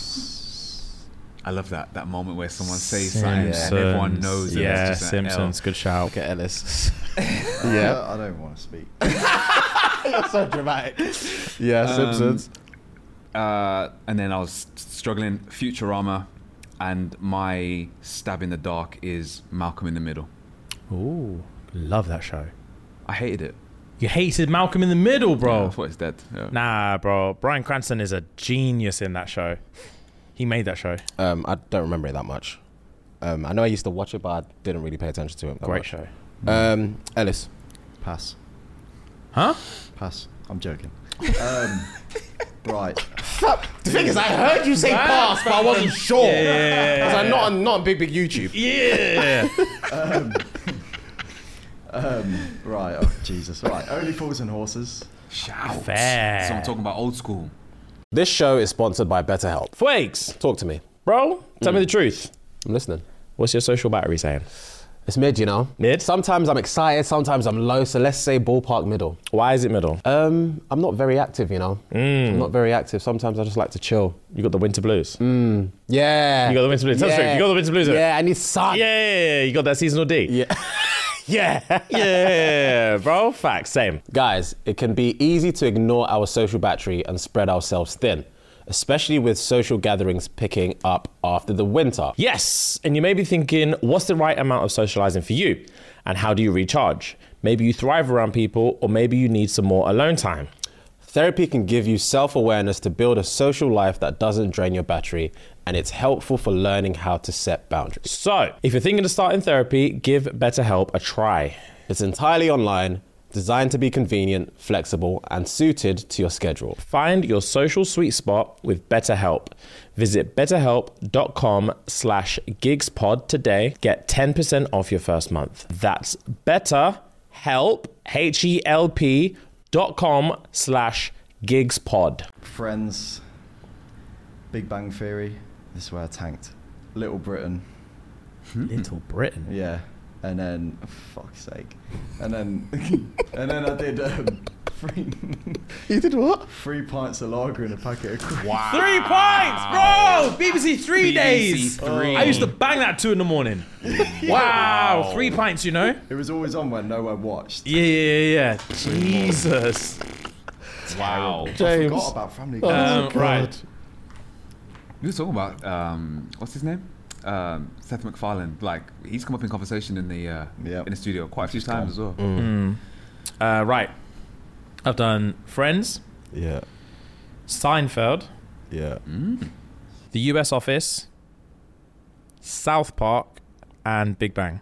I love that moment where someone says something and everyone knows it. Yeah, It's just an L. Simpsons. Good shout. Look at Ellis. I don't want to speak. You're so dramatic. Yeah, Simpsons. And then I was struggling Futurama, and my stab in the dark is Malcolm in the Middle. Ooh, love that show. I hated it. You hated Malcolm in the Middle, bro. Yeah, I thought it's dead. Yeah. Nah, bro. Bryan Cranston is a genius in that show. He made that show. I don't remember it that much. I know I used to watch it, but I didn't really pay attention to it that Great much. show. Ellis. Pass. Huh? Pass. I'm joking. Right. The thing is, I heard you say pass, but I wasn't sure. I was like, not on big YouTube. Yeah. Right. Oh, Jesus. Right. Only Fools and Horses. Shout. Fair. So I'm talking about old school. This show is sponsored by BetterHelp. Flakes. Talk to me. Bro, tell me the truth. I'm listening. What's your social battery saying? It's mid, you know. Mid? Sometimes I'm excited, sometimes I'm low, so let's say ballpark middle. Why is it middle? I'm not very active, you know. I'm not very active. Sometimes I just like to chill. You got the winter blues. Yeah. You got the winter blues. Tell the truth. You got the winter blues. Yeah, I need sun. Yeah. You got that seasonal D. Yeah. Yeah. Yeah, bro. Facts. Same. Guys, it can be easy to ignore our social battery and spread ourselves thin, especially with social gatherings picking up after the winter. Yes. And you may be thinking, what's the right amount of socializing for you? And how do you recharge? Maybe you thrive around people, or maybe you need some more alone time. Therapy can give you self-awareness to build a social life that doesn't drain your battery, and it's helpful for learning how to set boundaries. So, if you're thinking of starting therapy, give BetterHelp a try. It's entirely online, designed to be convenient, flexible, and suited to your schedule. Find your social sweet spot with BetterHelp. Visit betterhelp.com/gigspod today. Get 10% off your first month. That's BetterHelp, HELP.com/gigspod. Friends. Big Bang Theory. This is where I tanked. Little Britain. Little Britain. Yeah. And then, for fuck's sake. And then I did You did what? 3 pints of lager in a packet of crisps. Wow. 3 pints, bro. BBC 3 days. Three. I used to bang that 2 in the morning. Wow, 3 pints, you know? It was always on when no one watched. Yeah. Jesus. Wow. I James. forgot about Family Guy. Oh, Right. We were talking about what's his name? Seth MacFarlane. Like he's come up in conversation in the in the studio quite a few times as well. Right. I've done Friends, Yeah. Seinfeld, Yeah. The US Office, South Park, and Big Bang.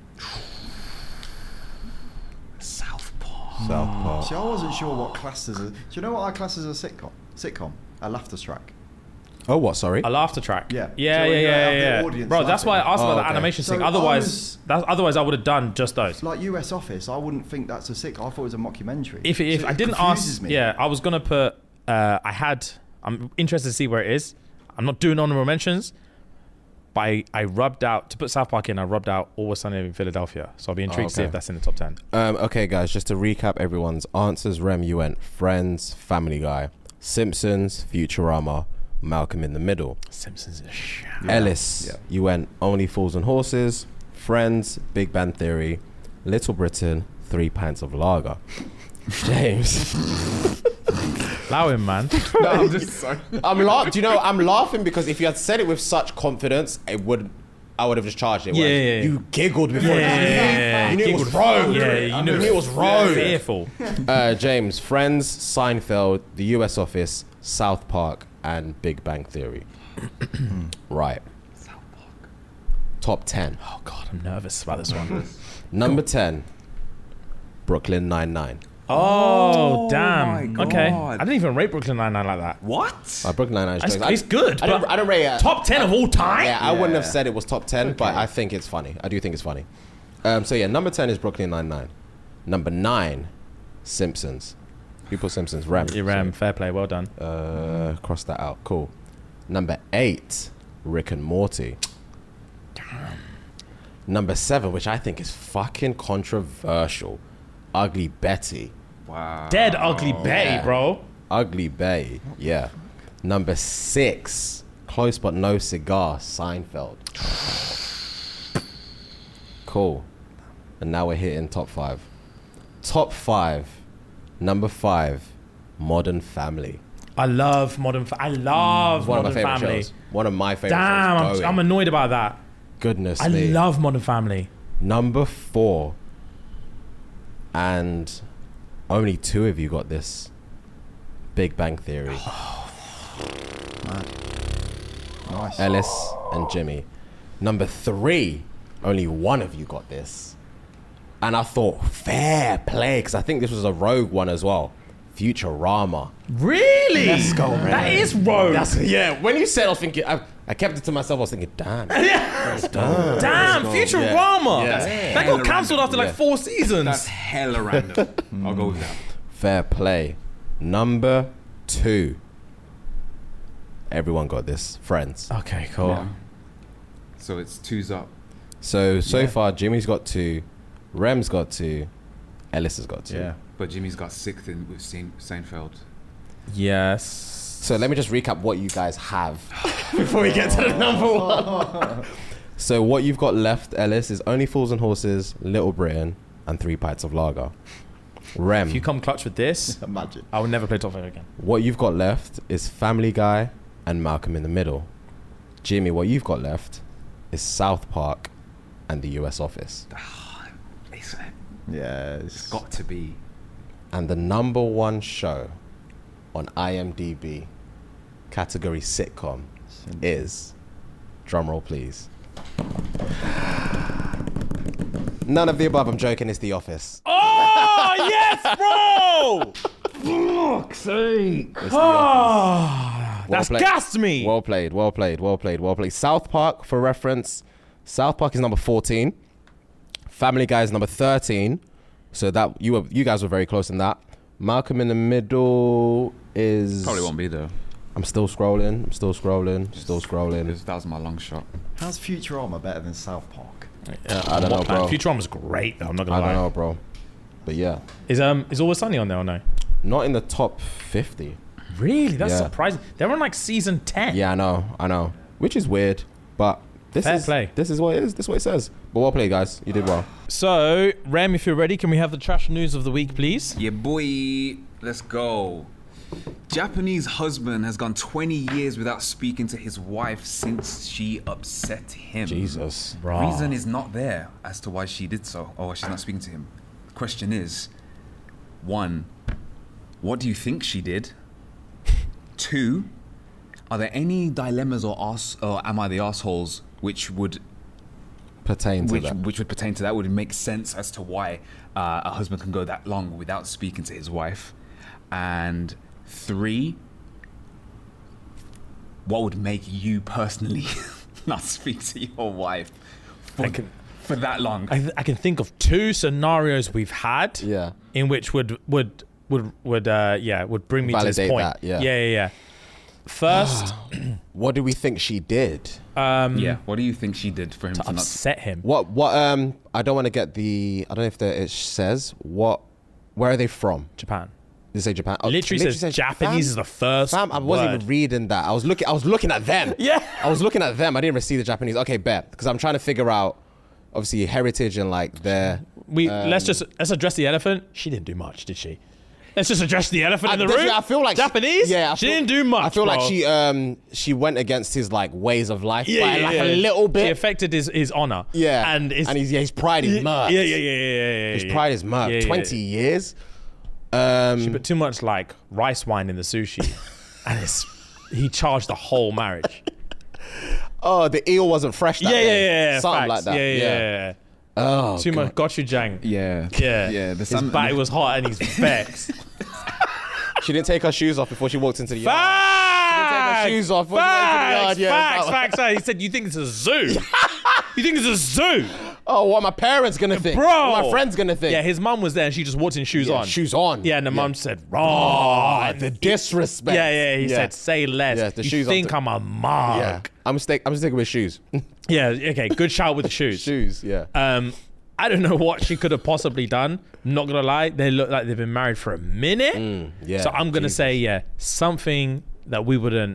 South Park. South Park. See, I wasn't sure what class as a... Do you know what I class as a sitcom? A laughter track. Oh, what? Sorry. A laughter track. Yeah. Yeah. So you have the audience Bro, that's why I laughing. asked about the okay. animation So thing. I Otherwise, I would have done just those. Like US Office, I wouldn't think that's a sitcom. I thought it was a mockumentary. If So I it didn't confuses ask, me. yeah, I was gonna put. I'm interested to see where it is. I'm not doing honorable mentions, but I rubbed out to put South Park in. I rubbed out Always Sunny in Philadelphia. So I'll be intrigued to see okay. if that's in the top 10. Okay, guys, just to recap everyone's answers. Rem, you went Friends, Family Guy, Simpsons, Futurama, Malcolm in the Middle. Simpsons is shit. Ellis, Yeah. you went Only Fools and Horses, Friends, Big Bang Theory, Little Britain, 3 pints of lager. James. Allow him, man. No, I'm just sorry. Do you know, I'm laughing because if you had said it with such confidence, I would have just charged it. Whereas Yeah. You giggled before. Yeah. You knew it was wrong. Yeah, you knew it was wrong. Fearful. James, Friends, Seinfeld, The US Office, South Park, and Big Bang Theory. Right. South Park. Top 10. Oh God, I'm nervous about this one. Number 10, Brooklyn Nine-Nine. Oh, my damn. God. Okay. I didn't even rate Brooklyn Nine-Nine like that. What? Brooklyn Nine-Nine is jokes. It's good, I but don't rate it. top 10 of all time? Yeah, I wouldn't have said it was top 10, but I think it's funny. I do think it's funny. So yeah, number 10 is Brooklyn Nine-Nine. Number 9, Simpsons. People Simpsons, Rem. Yeah, Ram, fair play, well done. Cross that out. Cool. Number 8, Rick and Morty. Damn. Number 7, which I think is fucking controversial, Ugly Betty. Wow. Dead Ugly Betty, bro. Ugly Betty, yeah. Number 6, close but no cigar, Seinfeld. Cool. And now we're hitting top 5. Top 5, number 5, Modern Family. I love Modern I love One of my Modern favorite Family. shows. One of my favorite Damn, shows. I'm annoyed about that. Goodness I me. love Modern Family. Number 4, and only 2 of you got this, Big Bang Theory. Nice. Ellis and Jimmy. Number 3, only 1 of you got this. And I thought, fair play, because I think this was a rogue one as well. Futurama. Really? Let's go, man. That is rogue. Yeah, when you said, I was thinking, I kept it to myself, I was thinking, damn. Damn, Futurama. Yeah. That got cancelled after like 4 seasons. That's hella random. I'll go with that. Fair play. Number 2. Everyone got this. Friends. Okay, cool. Yeah. So it's 2's up. So far, Jimmy's got 2, Rem's got 2, Ellis has got 2. Yeah. But Jimmy's got 6th in with Seinfeld. Yes. So let me just recap what you guys have before we get to the number 1. So what you've got left, Ellis, is Only Fools and Horses, Little Britain, and 3 pints of lager. Rem, If you come clutch with this, Imagine. I will never play Top 5 again. what you've got left is Family Guy and Malcolm in the Middle. Jimmy, what you've got left is South Park and The US Office. Yeah. It's got to be. And the number 1 show on IMDb, category sitcom, is, drumroll please, none of the above. I'm joking. It's The Office. Oh, yes, bro! Fuck's sake. It's The Office. That's played. gassed me. Well played. Well played. Well played. Well played. South Park, for reference, South Park is number 14. Family Guy is number 13. So that you guys were very close in that. Malcolm in the Middle is Probably won't be though. I'm still scrolling. Still scrolling. Because that was my long shot. How's Futurama better than South Park? I don't know, bro. Futurama's great, though. I'm not I gonna lie. don't know, bro. But yeah. Is Always Sunny on there or no? Not in the top 50. Really? That's Yeah. surprising. They're on like season 10. Yeah, I know. Which is weird, but this Fair is play. This is what it is. This is what it says. But well played, guys. You did well. So, Rem, if you're ready, can we have the trash news of the week, please? Yeah, boy. Let's go. Japanese husband has gone 20 years without speaking to his wife since she upset him. Jesus. Reason is not there as to why she did so, or why she's not speaking to him. Question is, 1, what do you think she did? 2, are there any dilemmas or am I the assholes which would Pertain to that. which would pertain to that? Would it make sense as to why a husband can go that long without speaking to his wife? And 3, what would make you personally not speak to your wife for that long? I can think of 2 scenarios we've had in which would bring me to this Validate point. that, yeah. Yeah. First, What do we think she did? What do you think she did for him to to not? upset him. What I don't want to get the, I don't know if it says where are they from? Japan. Did it say Japan? Oh, Literally says Japanese is the first Fam, I wasn't word. even reading that. I was looking at them. Yeah. I was looking at them. I didn't even see the Japanese. Okay, bet. Because I'm trying to figure out, obviously, heritage and like their... Let's address the elephant. She didn't do much, did she? Let's just address the elephant in the room. I feel like Japanese. She didn't do much. I feel bro. like she went against his like ways of life by a little She bit. affected his honor. Yeah, and his pride is murked. Yeah. His pride is murked. 20 years. She put too much like rice wine in the sushi, and he charged the whole marriage. Oh, the eel wasn't fresh. That day. Something facts. like that. Yeah. Oh, Too much gochujang. Yeah. Yeah. His body was hot and he's vexed. She didn't take her shoes off before she walked into the yard. Facts! She didn't take her shoes off. When she went into the yard. Yeah, Facts. He said, "You think it's a zoo? You think it's a zoo, Oh, what my parents gonna think? bro? What my friends gonna think? Yeah, his mum was there and she just walked in shoes on. Shoes on. Yeah, and the mum said, Oh, "Raw." the disrespect. He said, "Say less." Yeah, the you shoes off think the- I'm a mug? Yeah. I'm sticking with shoes. Yeah. Okay. Good shout with the shoes. Shoes. Yeah. I don't know what she could have possibly done. Not gonna lie, they look like they've been married for a minute. yeah. So I'm gonna say, something we wouldn't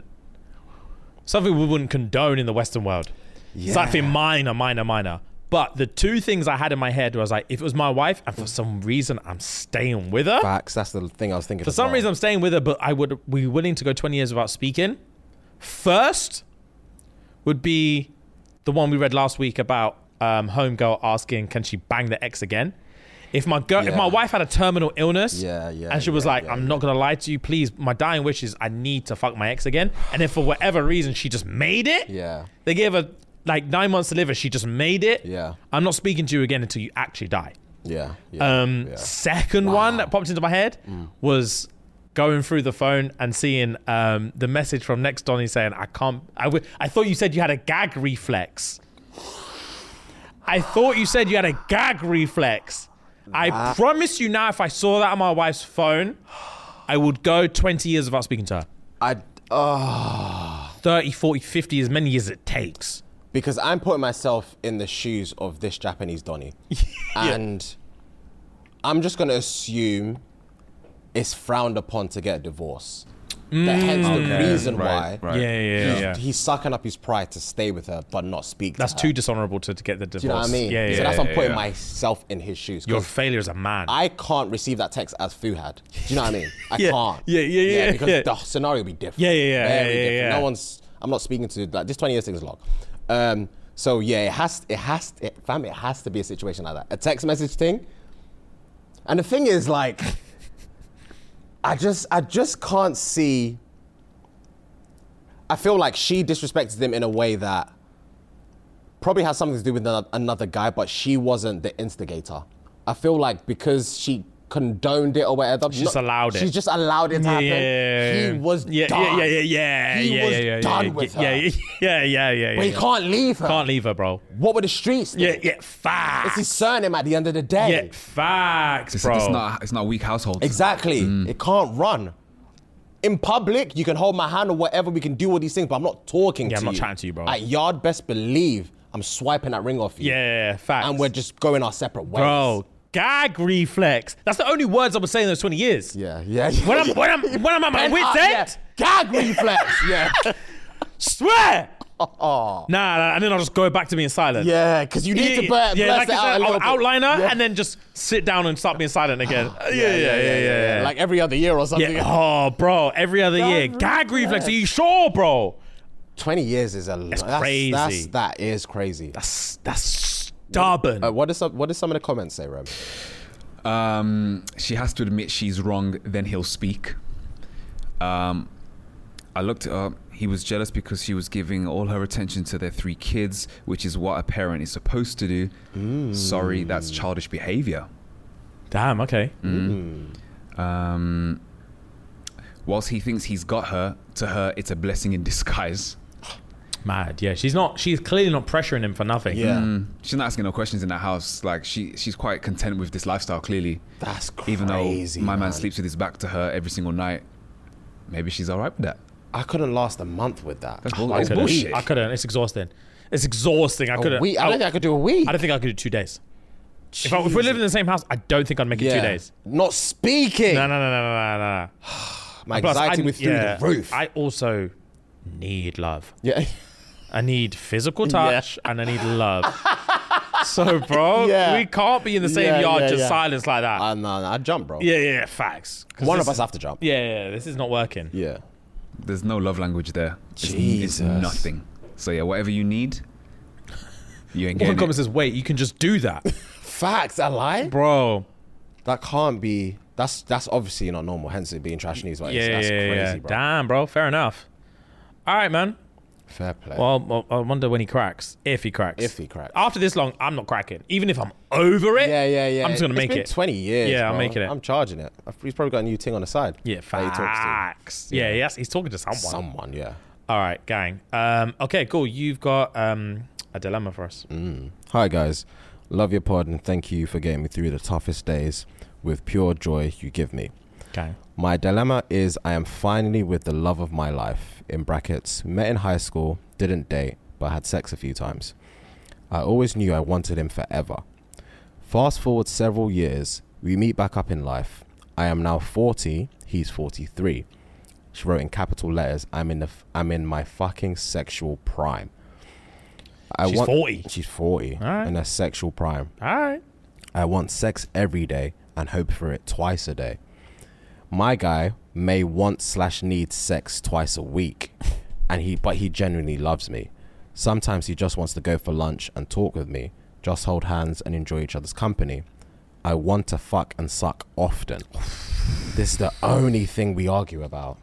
condone in the Western world. Yeah. Something minor. But the 2 things I had in my head was like, if it was my wife, and for some reason I'm staying with her. Facts. That's the thing I was thinking. For some reason I'm staying with her, but I would be willing to go 20 years without speaking. First would be the one we read last week about homegirl asking, can she bang the ex again? If my wife had a terminal illness, and she was like, I'm not gonna lie to you, please, my dying wish is I need to fuck my ex again. And if for whatever reason she just made it, they gave her like 9 months to live, and she just made it. I'm not speaking to you again until you actually die. Second one that popped into my head was going through the phone and seeing the message from Next Donnie saying, I thought you said you had a gag reflex. I promise you now, if I saw that on my wife's phone, I would go 20 years without speaking to her. 30, 40, 50, as many as it takes. Because I'm putting myself in the shoes of this Japanese Donnie. And I'm just going to assume it's frowned upon to get a divorce. Hence the reason why he's sucking up his pride to stay with her but not speak to her. That's too dishonorable to get the divorce. Do you know what I mean? So that's why I'm putting myself in his shoes. You're a failure as a man. I can't receive that text as Fuhad. Do you know what I mean? I can't. Because the scenario would be different. Very different. No one's... I'm not speaking to... Like, this 20 years thing is long. So it has to be a situation like that. A text message thing. And the thing is, like... I just can't see... I feel like she disrespected him in a way that probably has something to do with another guy, but she wasn't the instigator. I feel like because she condoned it or whatever. She just allowed it. She just allowed it to happen. He was done. He was done with her. But he can't leave her. Can't leave her, bro. What were the streets think? Facts. It's his surname at the end of the day. Facts, bro. It's not a weak household. Exactly. It can't run. In public, you can hold my hand or whatever. We can do all these things, but I'm not talking to you. I'm not chatting to you, bro. At yard, best believe I'm swiping that ring off you. Facts. And we're just going our separate ways. Bro, gag reflex. That's the only words I was saying in those 20 years. Yeah. When I'm at my wit's end, Gag reflex. Yeah. swear. Nah, and then I'll just go back to being silent. Yeah, because you need to burst like it out a little bit. outliner, Yeah. and then just sit down and start being silent again. Yeah. Like every other year or something. Yeah. Oh, bro, every other year. Gag reflex. Are you sure, bro? 20 years is a lot. That's crazy. That is crazy. That's stubborn. What does some of the comments say, Rem? She has to admit she's wrong, then he'll speak. I looked it up. He was jealous because she was giving all her attention to their 3 kids, which is what a parent is supposed to do. Sorry, that's childish behavior. Damn. Okay. Whilst he thinks he's got her, to her, it's a blessing in disguise. Mad. Yeah. She's clearly not pressuring him for nothing. Yeah. She's not asking no questions in that house. Like she's quite content with this lifestyle, clearly. That's crazy. Even though my man sleeps with his back to her every single night, maybe she's all right with that. I couldn't last a month with that. That's I bullshit. couldn't. It's exhausting. It's exhausting. I couldn't. I don't think I could do a week. I don't think I could do 2 days. If we lived in the same house, I don't think I'd make it 2 days. Not speaking. No. My Plus, anxiety was through the roof. I also need love. Yeah. I need physical touch and I need love. So, bro, Yeah. we can't be in the same yard just silence like that. No, I'd jump, bro. Yeah, facts. One of us have to jump. Yeah, this is not working. Yeah. There's no love language there. It's Jesus. nothing. So yeah, whatever you need, you ain't One getting comment it. says, wait, you can just do that. Facts, that lie? Bro. That can't be. That's obviously not normal, hence it being trash news. But that's crazy, bro. Damn, bro. Fair enough. All right, man. Fair play. Well, I wonder when he cracks. If he cracks. If he cracks. After this long, I'm not cracking. Even if I'm over it, Yeah. I'm just going to make It's been 20 years. Yeah, I'm bro. making it. I'm charging it. He's probably got a new thing on the side. Yeah, that he talks to. facts. Yeah, yes, he's talking to someone. Someone, yeah. All right, gang. Okay, cool. You've got a dilemma for us. Hi, guys. Love your pod and thank you for getting me through the toughest days with pure joy you give me. Okay. My dilemma is I am finally with the love of my life, in brackets, met in high school, didn't date, but had sex a few times. I always knew I wanted him forever. Fast forward several years, we meet back up in life. I am now 40, he's 43. She wrote in capital letters, I'm in my fucking sexual prime. She's 40. She's 40 All right. in her sexual prime. All right. I want sex every day and hope for it twice a day. My guy may want/need sex twice a week, but he genuinely loves me. Sometimes he just wants to go for lunch and talk with me, just hold hands and enjoy each other's company. I want to fuck and suck often. This is the only thing we argue about.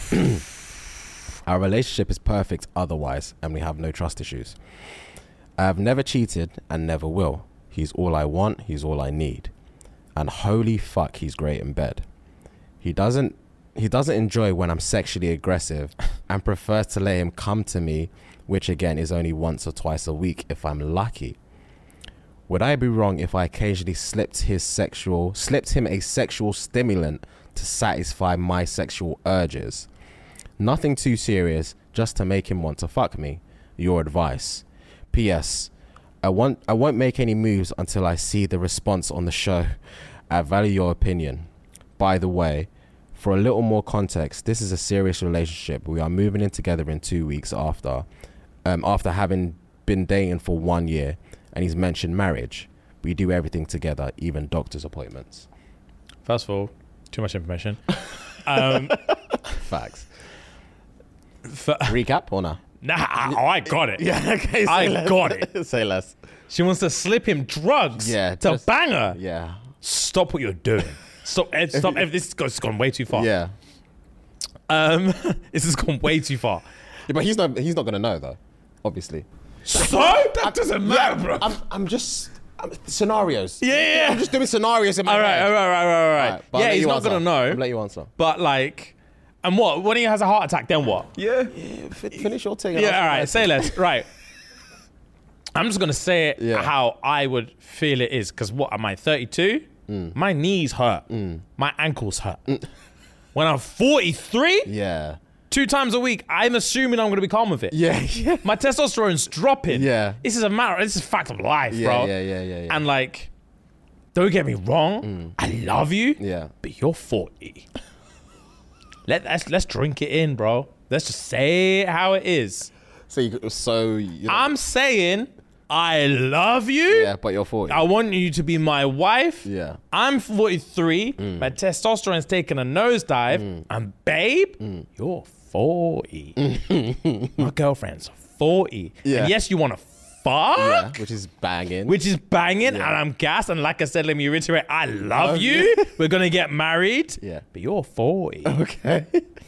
Our relationship is perfect otherwise, and we have no trust issues. I have never cheated and never will. He's all I want, he's all I need. And holy fuck, he's great in bed. He doesn't enjoy when I'm sexually aggressive and prefers to let him come to me, which again is only once or twice a week if I'm lucky. Would I be wrong if I occasionally slipped him a sexual stimulant to satisfy my sexual urges? Nothing too serious, just to make him want to fuck me. Your advice. P.S. I won't make any moves until I see the response on the show. I value your opinion. By the way, for a little more context, this is a serious relationship. We are moving in together in 2 weeks after having been dating for 1 year, and he's mentioned marriage. We do everything together, even doctor's appointments. First of all, too much information. Facts. Recap or no? Nah, I got it. Yeah, okay. Got it. Say less. She wants to slip him drugs Yeah, to just- bang her. Yeah. Stop what you're doing. Stop. This has gone way too far. Yeah. This has gone way too far. Yeah, but he's not gonna know though, obviously. So that doesn't matter, bro. I'm just scenarios. Yeah. I'm just doing scenarios in my All right. head. But I'll Yeah, let he's you not answer. gonna know. I'll let you answer. But like, and what? When he has a heart attack, then what? Yeah. Finish your thing. Yeah. All right. Say less. Right. I'm just gonna say it how I would feel it is, because what am I? 32. My knees hurt. My ankles hurt. When I'm 43, Yeah. 2 times a week, I'm assuming I'm going to be calm with it. Yeah. My testosterone's dropping. Yeah. This is fact of life, Yeah, bro. yeah. And like, don't get me wrong, I love you, Yeah. but you're 40. Let's drink it in, bro. Let's just say it how it is. I'm saying I love you. Yeah, but you're 40. I want you to be my wife. Yeah. I'm 43. My testosterone's taken a nosedive. And babe, you're 40. My girlfriend's 40. Yeah. And yes, you want to fuck. Yeah, which is banging. And I'm gassed. And like I said, let me reiterate, I love you. We're going to get married. Yeah. But you're 40. Okay.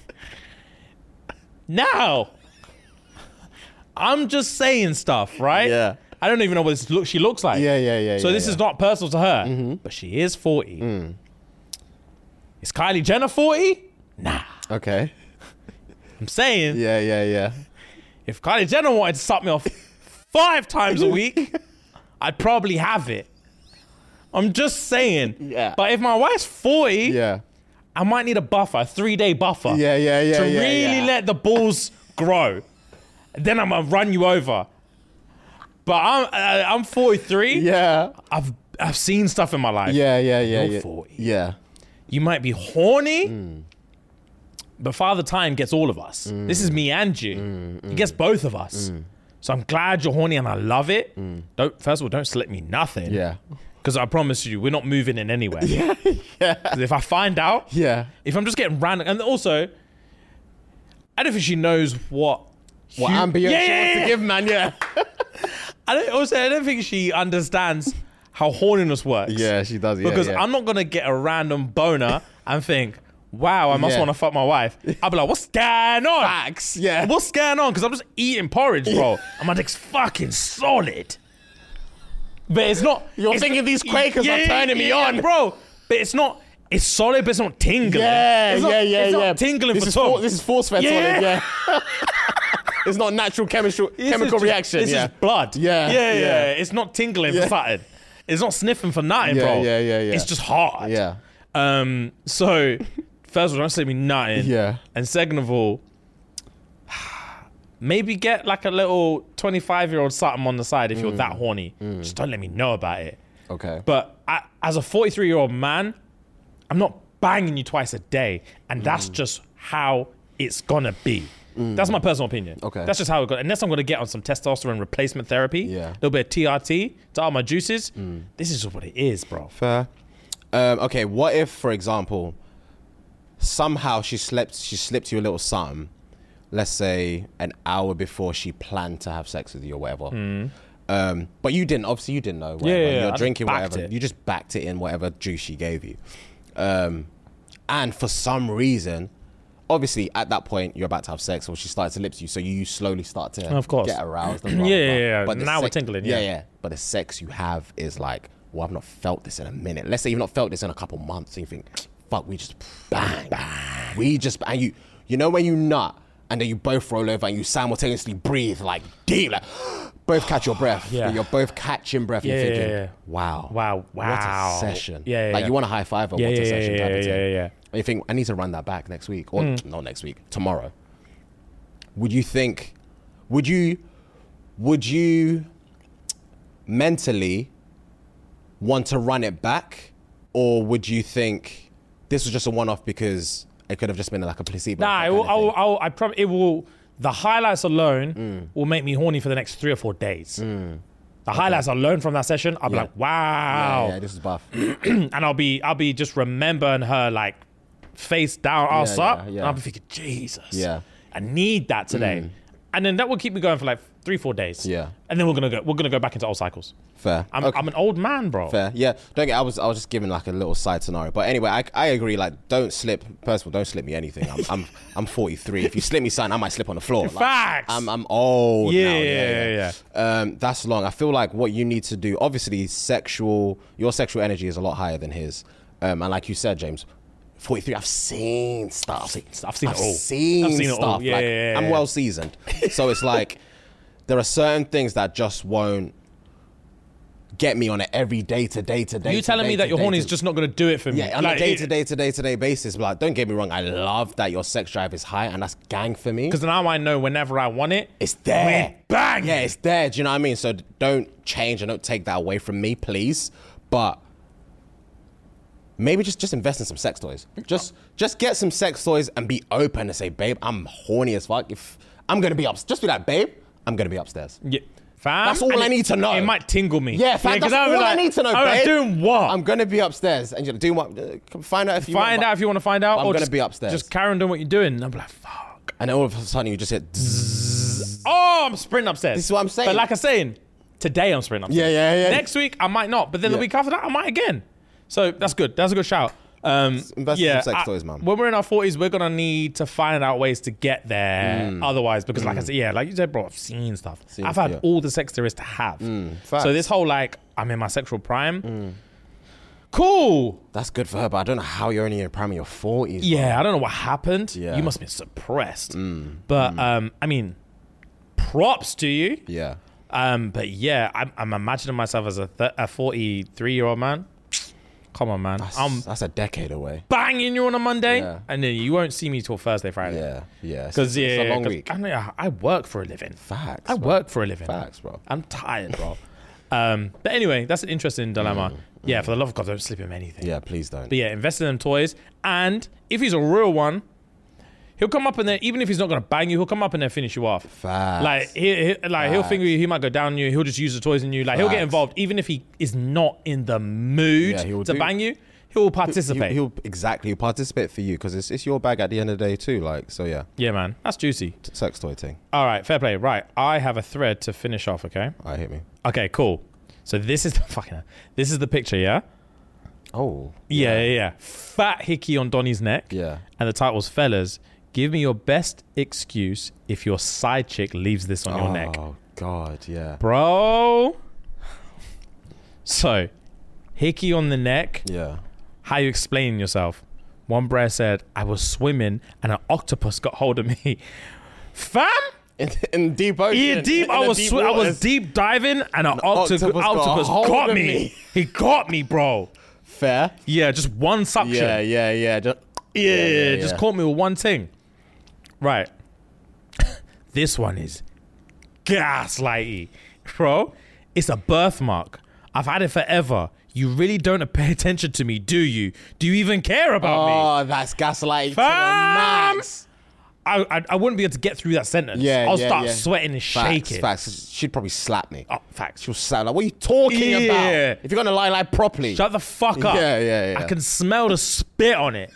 Now, I'm just saying stuff, right? Yeah. I don't even know what she looks like. Yeah. So this is not personal to her, but she is 40. Is Kylie Jenner 40? Nah. Okay. I'm saying, Yeah. if Kylie Jenner wanted to suck me off 5 times a week, I'd probably have it. I'm just saying. Yeah. But if my wife's 40, Yeah. I might need a 3-day buffer. Yeah. To really let the balls grow. Then I'm gonna run you over. But I'm 43. Yeah. I've seen stuff in my life. Yeah. You're 40. Yeah. You might be horny, but Father Time gets all of us. This is me and you. He gets both of us. So I'm glad you're horny and I love it. First of all, don't slip me nothing. Yeah. Because I promise you, we're not moving in anywhere. Yeah. 'Cause if I find out, Yeah. if I'm just getting random, and also, I don't think she knows what ambience she wants to give, man. Yeah. I don't think she understands how horniness works. Yeah, she does. Yeah, Because yeah. I'm not gonna get a random boner and think, wow, I must Yeah. want to fuck my wife. I'll be like, what's going on? Facts. Yeah. What's going on? Because I'm just eating porridge, bro. And my dick's fucking solid. But it's not. You're thinking these Quakers are turning me on. bro. But it's not. It's solid, but it's not tingling. Yeah, It's not, yeah. It's not tingling this for is Tom. This is force fed solid. Yeah. It's not natural chemical reaction. This yeah. is blood. Yeah, Yeah. It's not tingling for something. It's not sniffing for nothing, Yeah, bro. yeah. It's just hard. Yeah. So, first of all, don't slip me nothing. Yeah. And second of all, maybe get like a little 25-year-old something on the side if you're that horny. Just don't let me know about it. Okay. But as a 43-year-old man, I'm not banging you twice a day. And that's just how it's gonna be. That's my personal opinion. Okay. That's just how it goes. Unless I'm gonna get on some testosterone replacement therapy, Yeah. a little bit of TRT to up my juices. This is just what it is, bro. Fair. Okay. What if, for example, somehow she slipped you a little something, let's say an hour before she planned to have sex with you or whatever. But you didn't. Obviously, you didn't know. Whatever. Yeah, I You're just drinking backed whatever. it. You just backed it in whatever juice she gave you. And for some reason, obviously, at that point, you're about to have sex, or she started to lips you, so you slowly start to Of course. get aroused. And blah, blah, Yeah. blah. But the Now we're tingling, yeah. Yeah. But the sex you have is like, well, I've not felt this in a minute. Let's say you've not felt this in a couple months, and you think, fuck, we just bang. We just, and you know when you nut, and then you both roll over and you simultaneously breathe like deep, like both catch your breath. Yeah. You're both catching breath. Yeah, and you're thinking, yeah. wow. What a session. Yeah. Like you want a high five or Yeah, what a yeah, session type of thing. yeah. And you think, I need to run that back next week. Or not next week, tomorrow. Would you mentally want to run it back? Or would you think this was just a one-off because it could have just been like a placebo? Nah, effect kind of thing? I promise it will. The highlights alone will make me horny for the next 3 or 4 days. The highlights alone from that session, I'll be like, wow. Yeah, this is buff. And I'll be just remembering her like face down, ass Yeah, up. yeah, And yeah. I'll be thinking, Jesus. Yeah. I need that today. And then that will keep me going for like 3-4 days. Yeah. And then we're gonna go back into old cycles. Fair. I'm Okay. an old man, bro. Fair. Yeah. Don't get. I was just giving like a little side scenario, but anyway, I agree. Like, don't slip. First of all, don't slip me anything. I'm 43. If you slip me something, I might slip on the floor. Like, Facts. I'm old. Yeah, now. yeah. That's long. I feel like what you need to do. Obviously, your sexual energy is a lot higher than his. And like you said, James, 43. I've seen stuff. I've seen it all. I've I've seen seen it stuff. all. Yeah, Like, yeah, I'm yeah. well seasoned. So it's like there are certain things that just won't get me on an every day to day. You telling me that your horny is just not gonna do it for me? yeah, on a day to day basis. But like, don't get me wrong, I love that your sex drive is high, and that's gang for me. Because now I know whenever I want it, It's there. bang. Yeah, it's there. Do you know what I mean? So don't change and don't take that away from me, please. But maybe just invest in some sex toys. Just get some sex toys and be open and say, babe, I'm horny as fuck. If I'm gonna be just be like, babe, I'm gonna be upstairs. Yeah. Fam, That's all and I need to know. It might tingle me. Yeah, fam, that's I'll be all I need to know, I'm like, babe. doing what? I'm gonna be upstairs, and you're doing what? Find out if you Find out if you want to find out. I'm or gonna just, be upstairs. Just carry on doing what you're doing. And I'm like, fuck. And then all of a sudden you just hit. Zzz. Oh, I'm sprinting upstairs. This is what I'm saying. But like I'm saying, today I'm sprinting upstairs. Yeah. Next week I might not, but then the Yeah. week after that I might again. So that's good. That's a good shout. Invest in some sex toys, man. When we're in our 40s, we're gonna need to find out ways to get there. Otherwise, because like I said, like you said, bro, I've seen stuff. I've had all the sex there is to have. Facts. So this whole like I'm in my sexual prime. Cool. That's good for her, but I don't know how you're only in your prime in your 40s. Yeah, I don't know what happened. Yeah. You must have been suppressed. But I mean, props to you. Yeah. But yeah, I'm imagining myself as a 43-year-old man. Come on, man. I'm That's a decade away. banging you on a Monday, Yeah. and then you won't see me till Thursday, Friday. Yeah. Because it's a long week. I work for a living. Facts. I bro. work for a living. Facts, bro. I'm tired, bro. But anyway, that's an interesting dilemma. Yeah, for the love of God, don't slip him anything. Yeah, please don't. But yeah, invest in them toys, and if he's a real one, he'll come up in there. Even if he's not gonna bang you, he'll come up in there and finish you off. Facts. Like he'll finger you. He might go down on you. He'll just use the toys on you. Like he'll get Facts. involved, even if he is not in the mood Yeah, he will to do. bang you. He'll participate. He'll participate for you because it's your bag at the end of the day too. Like, so yeah, Yeah, man, that's juicy. sex toy thing. All right, fair play. Right, I have a thread to finish off. Okay. All right, hit me. Okay, cool. So this is this is the picture. Yeah. Oh. Yeah. Fat hickey on Donnie's neck. Yeah. And the title's fellas. Give me your best excuse if your side chick leaves this on your neck. Oh God, yeah. Bro. So, hickey on the neck. Yeah. How you explaining yourself? One brer said, I was swimming and an octopus got hold of me. Fam? In deep ocean. Yeah, deep. In I the was deep I was waters. deep diving and an octopus hold got of me. me. He got me, bro. Fair. Yeah, just one suction. Yeah. Just caught me with one thing. Right. This one is gaslighty. Bro, it's a birthmark. I've had it forever. You really don't pay attention to me, do you? Do you even care about me? Oh, that's gaslighting to the Fam! max. I wouldn't be able to get through that sentence. Yeah, I'll yeah, start yeah. sweating and shaking. Facts. She'd probably slap me. Oh, facts. She'll slap. Like, what are you talking Yeah. about? If you're gonna lie properly. Shut the fuck up. Yeah. I can smell the spit on it.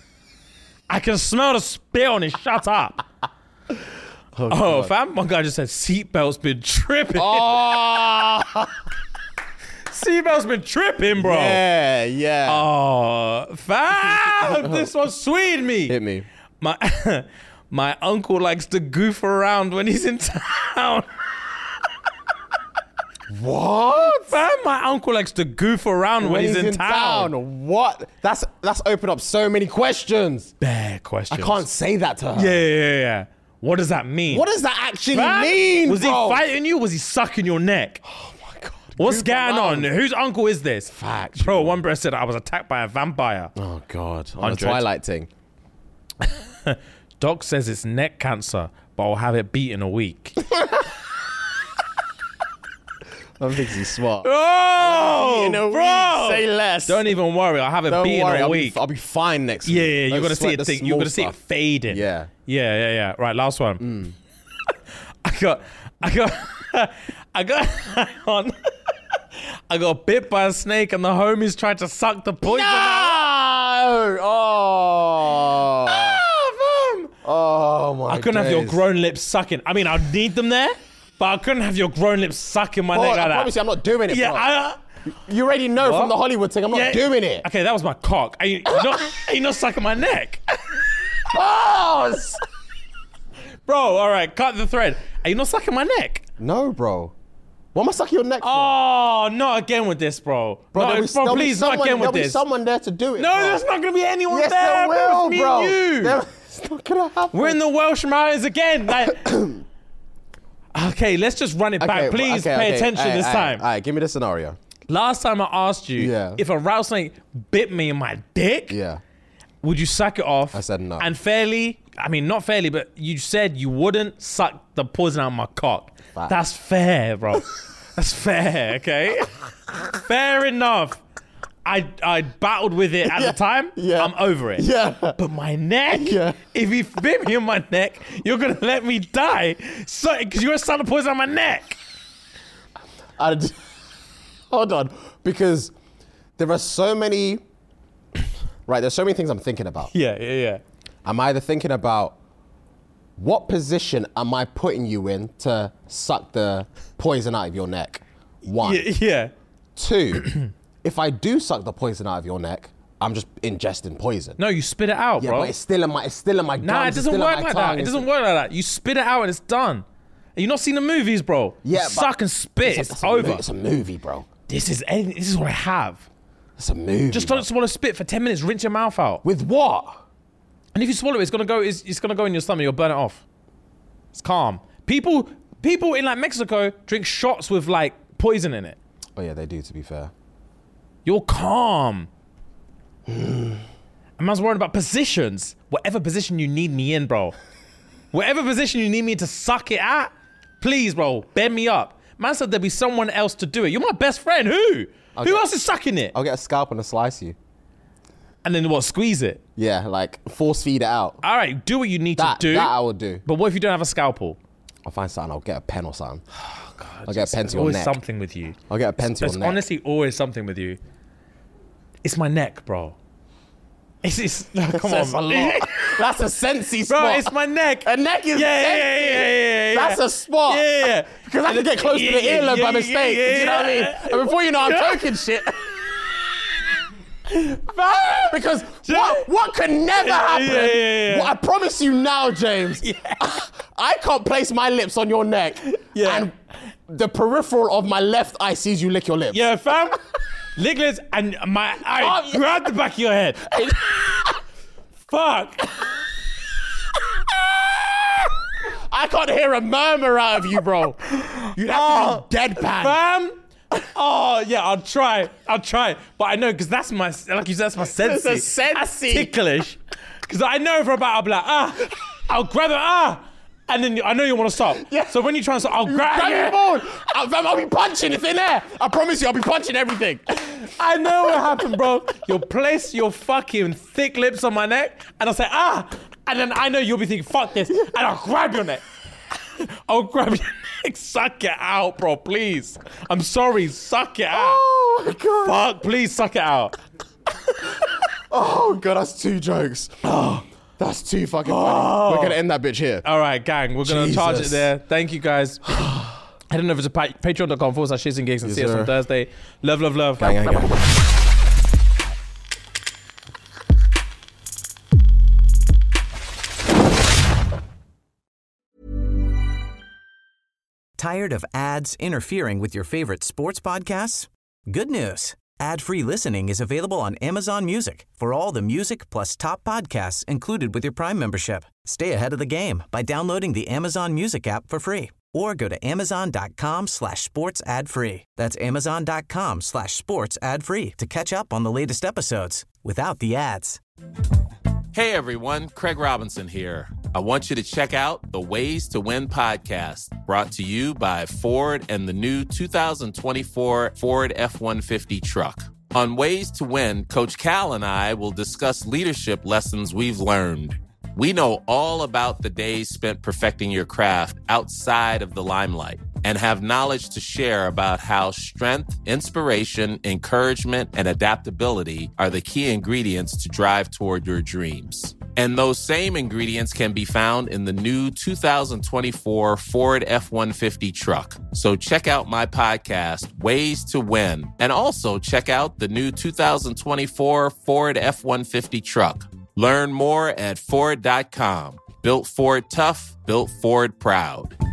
Shut up. Oh, God. fam, one guy just said seatbelt's been tripping. Oh. Seatbelt's been tripping, bro. Yeah. Oh, fam, this one's sweet me. Hit me. My uncle likes to goof around when he's in town. What? Fam, my uncle likes to goof around when he's in town. What? That's opened up so many questions. Bare I questions. can't say that to her. Yeah. What does that mean? What does that actually Fam, mean, Was bro? he fighting you? Was he sucking your neck? Oh my God. What's Goof going around. on? Whose uncle is this? Facts, Bro, one bro said I was attacked by a vampire. Oh God. On the 100. Twilight thing. Doc says it's neck cancer, but I'll have it beat in a week. I think he's smart. Oh, bro! Say less. Don't even worry. I'll have it Don't beat worry. in a week. I'll be fine next week. Yeah, you're Don't gonna see sweat it. the You're small gonna see it stuff. fading. Yeah. Yeah. Right, last one. I got bit by a snake and the homies tried to suck the poison out. No! Oh. Fam. Oh my. I couldn't have your days. grown lips sucking. I mean, I'd need them there, but I couldn't have your grown lips sucking my Bro, neck like I that. promise you, I'm not doing it. Yeah, bro. You already know What? from the Hollywood thing. I'm not doing it. Okay, that was my cock. Are you not sucking my neck? Boss! Bro, all right, cut the thread. Are you not sucking my neck? No, bro. What am I sucking your neck for? Oh, not again with this, bro. Bro, No, there'll be please, not again with there'll be this. someone there to do it. No, bro. there's not going to be anyone Yes, there. there will, It's me bro. and you. It's not gonna happen. We're in the Welsh Mountains again. Like, okay, let's just run it back. Please pay attention this time. All right, give me the scenario. Last time I asked you if a rattlesnake bit me in my dick, Yeah. would you suck it off? I said no. And fairly, I mean, not fairly, but you said you wouldn't suck the poison out of my cock. Fact. That's fair, bro. That's fair, okay? Fair enough. I battled with it at the time. Yeah. I'm over it. Yeah. But my neck, if you bit me in my neck, you're going to let me die. So, because you're going to start to poison on my neck. Hold on. Because there are so many... Right, there's so many things I'm thinking about. Yeah. I'm either thinking about what position am I putting you in to suck the poison out of your neck? One. Yeah. Two, if I do suck the poison out of your neck, I'm just ingesting poison. No, you spit it out, Yeah, bro. but it's still in my gums. Nah, it doesn't it's still in work my like tongue. that. It doesn't work like that. You spit it out and it's done. You not seen the movies, bro? Yeah, You suck and spit. It's over. It's a movie, bro. This is what I have. It's a movie. Just don't swallow spit for 10 minutes. Rinse your mouth out. With what? And if you swallow it, it's gonna go in your stomach. You'll burn it off. It's calm. People in like Mexico drink shots with like poison in it. Oh yeah, they do. To be fair. You're calm. A man's worried about positions. Whatever position you need me in, bro. Whatever position you need me to suck it at, please, bro, bend me up. Man said there'd be someone else to do it. You're my best friend. Who else is sucking it? I'll get a scalpel and slice you. And then what? Squeeze it. Yeah, like force feed it out. All right, do what you need to do. That I will do. But what if you don't have a scalpel? I'll find something. I'll get a pen or something. Oh, God, I'll get a pen to your always neck. something with you. I'll get a pen to your There's neck. honestly always something with you. It's my neck, bro. It's come Says on, a lot. That's a sensey spot. bro. It's my neck. A neck is yeah. That's a spot. Yeah. Because I can get close to the earlobe by mistake. Do you know what I mean? And before you know, I'm choking shit. Because what could never happen? Yeah. What I promise you now, James. I can't place my lips on your neck, and the peripheral of my left eye sees you lick your lips. Yeah, fam. Ligless and my eye grab the back of your head. Fuck. I can't hear a murmur out of you, bro. You'd have to be deadpan. Fam. Oh, yeah, I'll try. But I know, because that's my, like you said, that's my sensei. It's a sensei. That's ticklish. Because I know for about, I'll be like, I'll grab it, and then I know you want to stop. Yeah. So when you try and stop, I'll grab Grab it. your phone. I'll be punching. It's in there. I promise you, I'll be punching everything. I know what happened, bro. You'll place your fucking thick lips on my neck, and I'll say, and then I know you'll be thinking, fuck this, and I'll grab your neck. I'll grab your neck, suck it out, bro, please. I'm sorry, suck it out. Oh my god. Fuck, please suck it out. Oh god, that's two jokes. That's too fucking funny. We're gonna end that bitch here. All right, gang, we're going to charge it Jesus. there. Thank you, guys. Head on over to patreon.com/shits and gigs and Yes, see us sir. on Thursday. Love. Gang. Tired of ads interfering with your favorite sports podcasts? Good news. Ad-free listening is available on Amazon Music for all the music plus top podcasts included with your Prime membership. Stay ahead of the game by downloading the Amazon Music app for free or go to amazon.com/sports ad free. That's amazon.com/sports ad free to catch up on the latest episodes without the ads. Hey everyone, Craig Robinson here. I want you to check out the Ways to Win podcast, brought to you by Ford and the new 2024 Ford F-150 truck. On Ways to Win, Coach Cal and I will discuss leadership lessons we've learned. We know all about the days spent perfecting your craft outside of the limelight and have knowledge to share about how strength, inspiration, encouragement, and adaptability are the key ingredients to drive toward your dreams. And those same ingredients can be found in the new 2024 Ford F-150 truck. So check out my podcast, Ways to Win, and also check out the new 2024 Ford F-150 truck. Learn more at Ford.com. Built Ford tough, built Ford proud.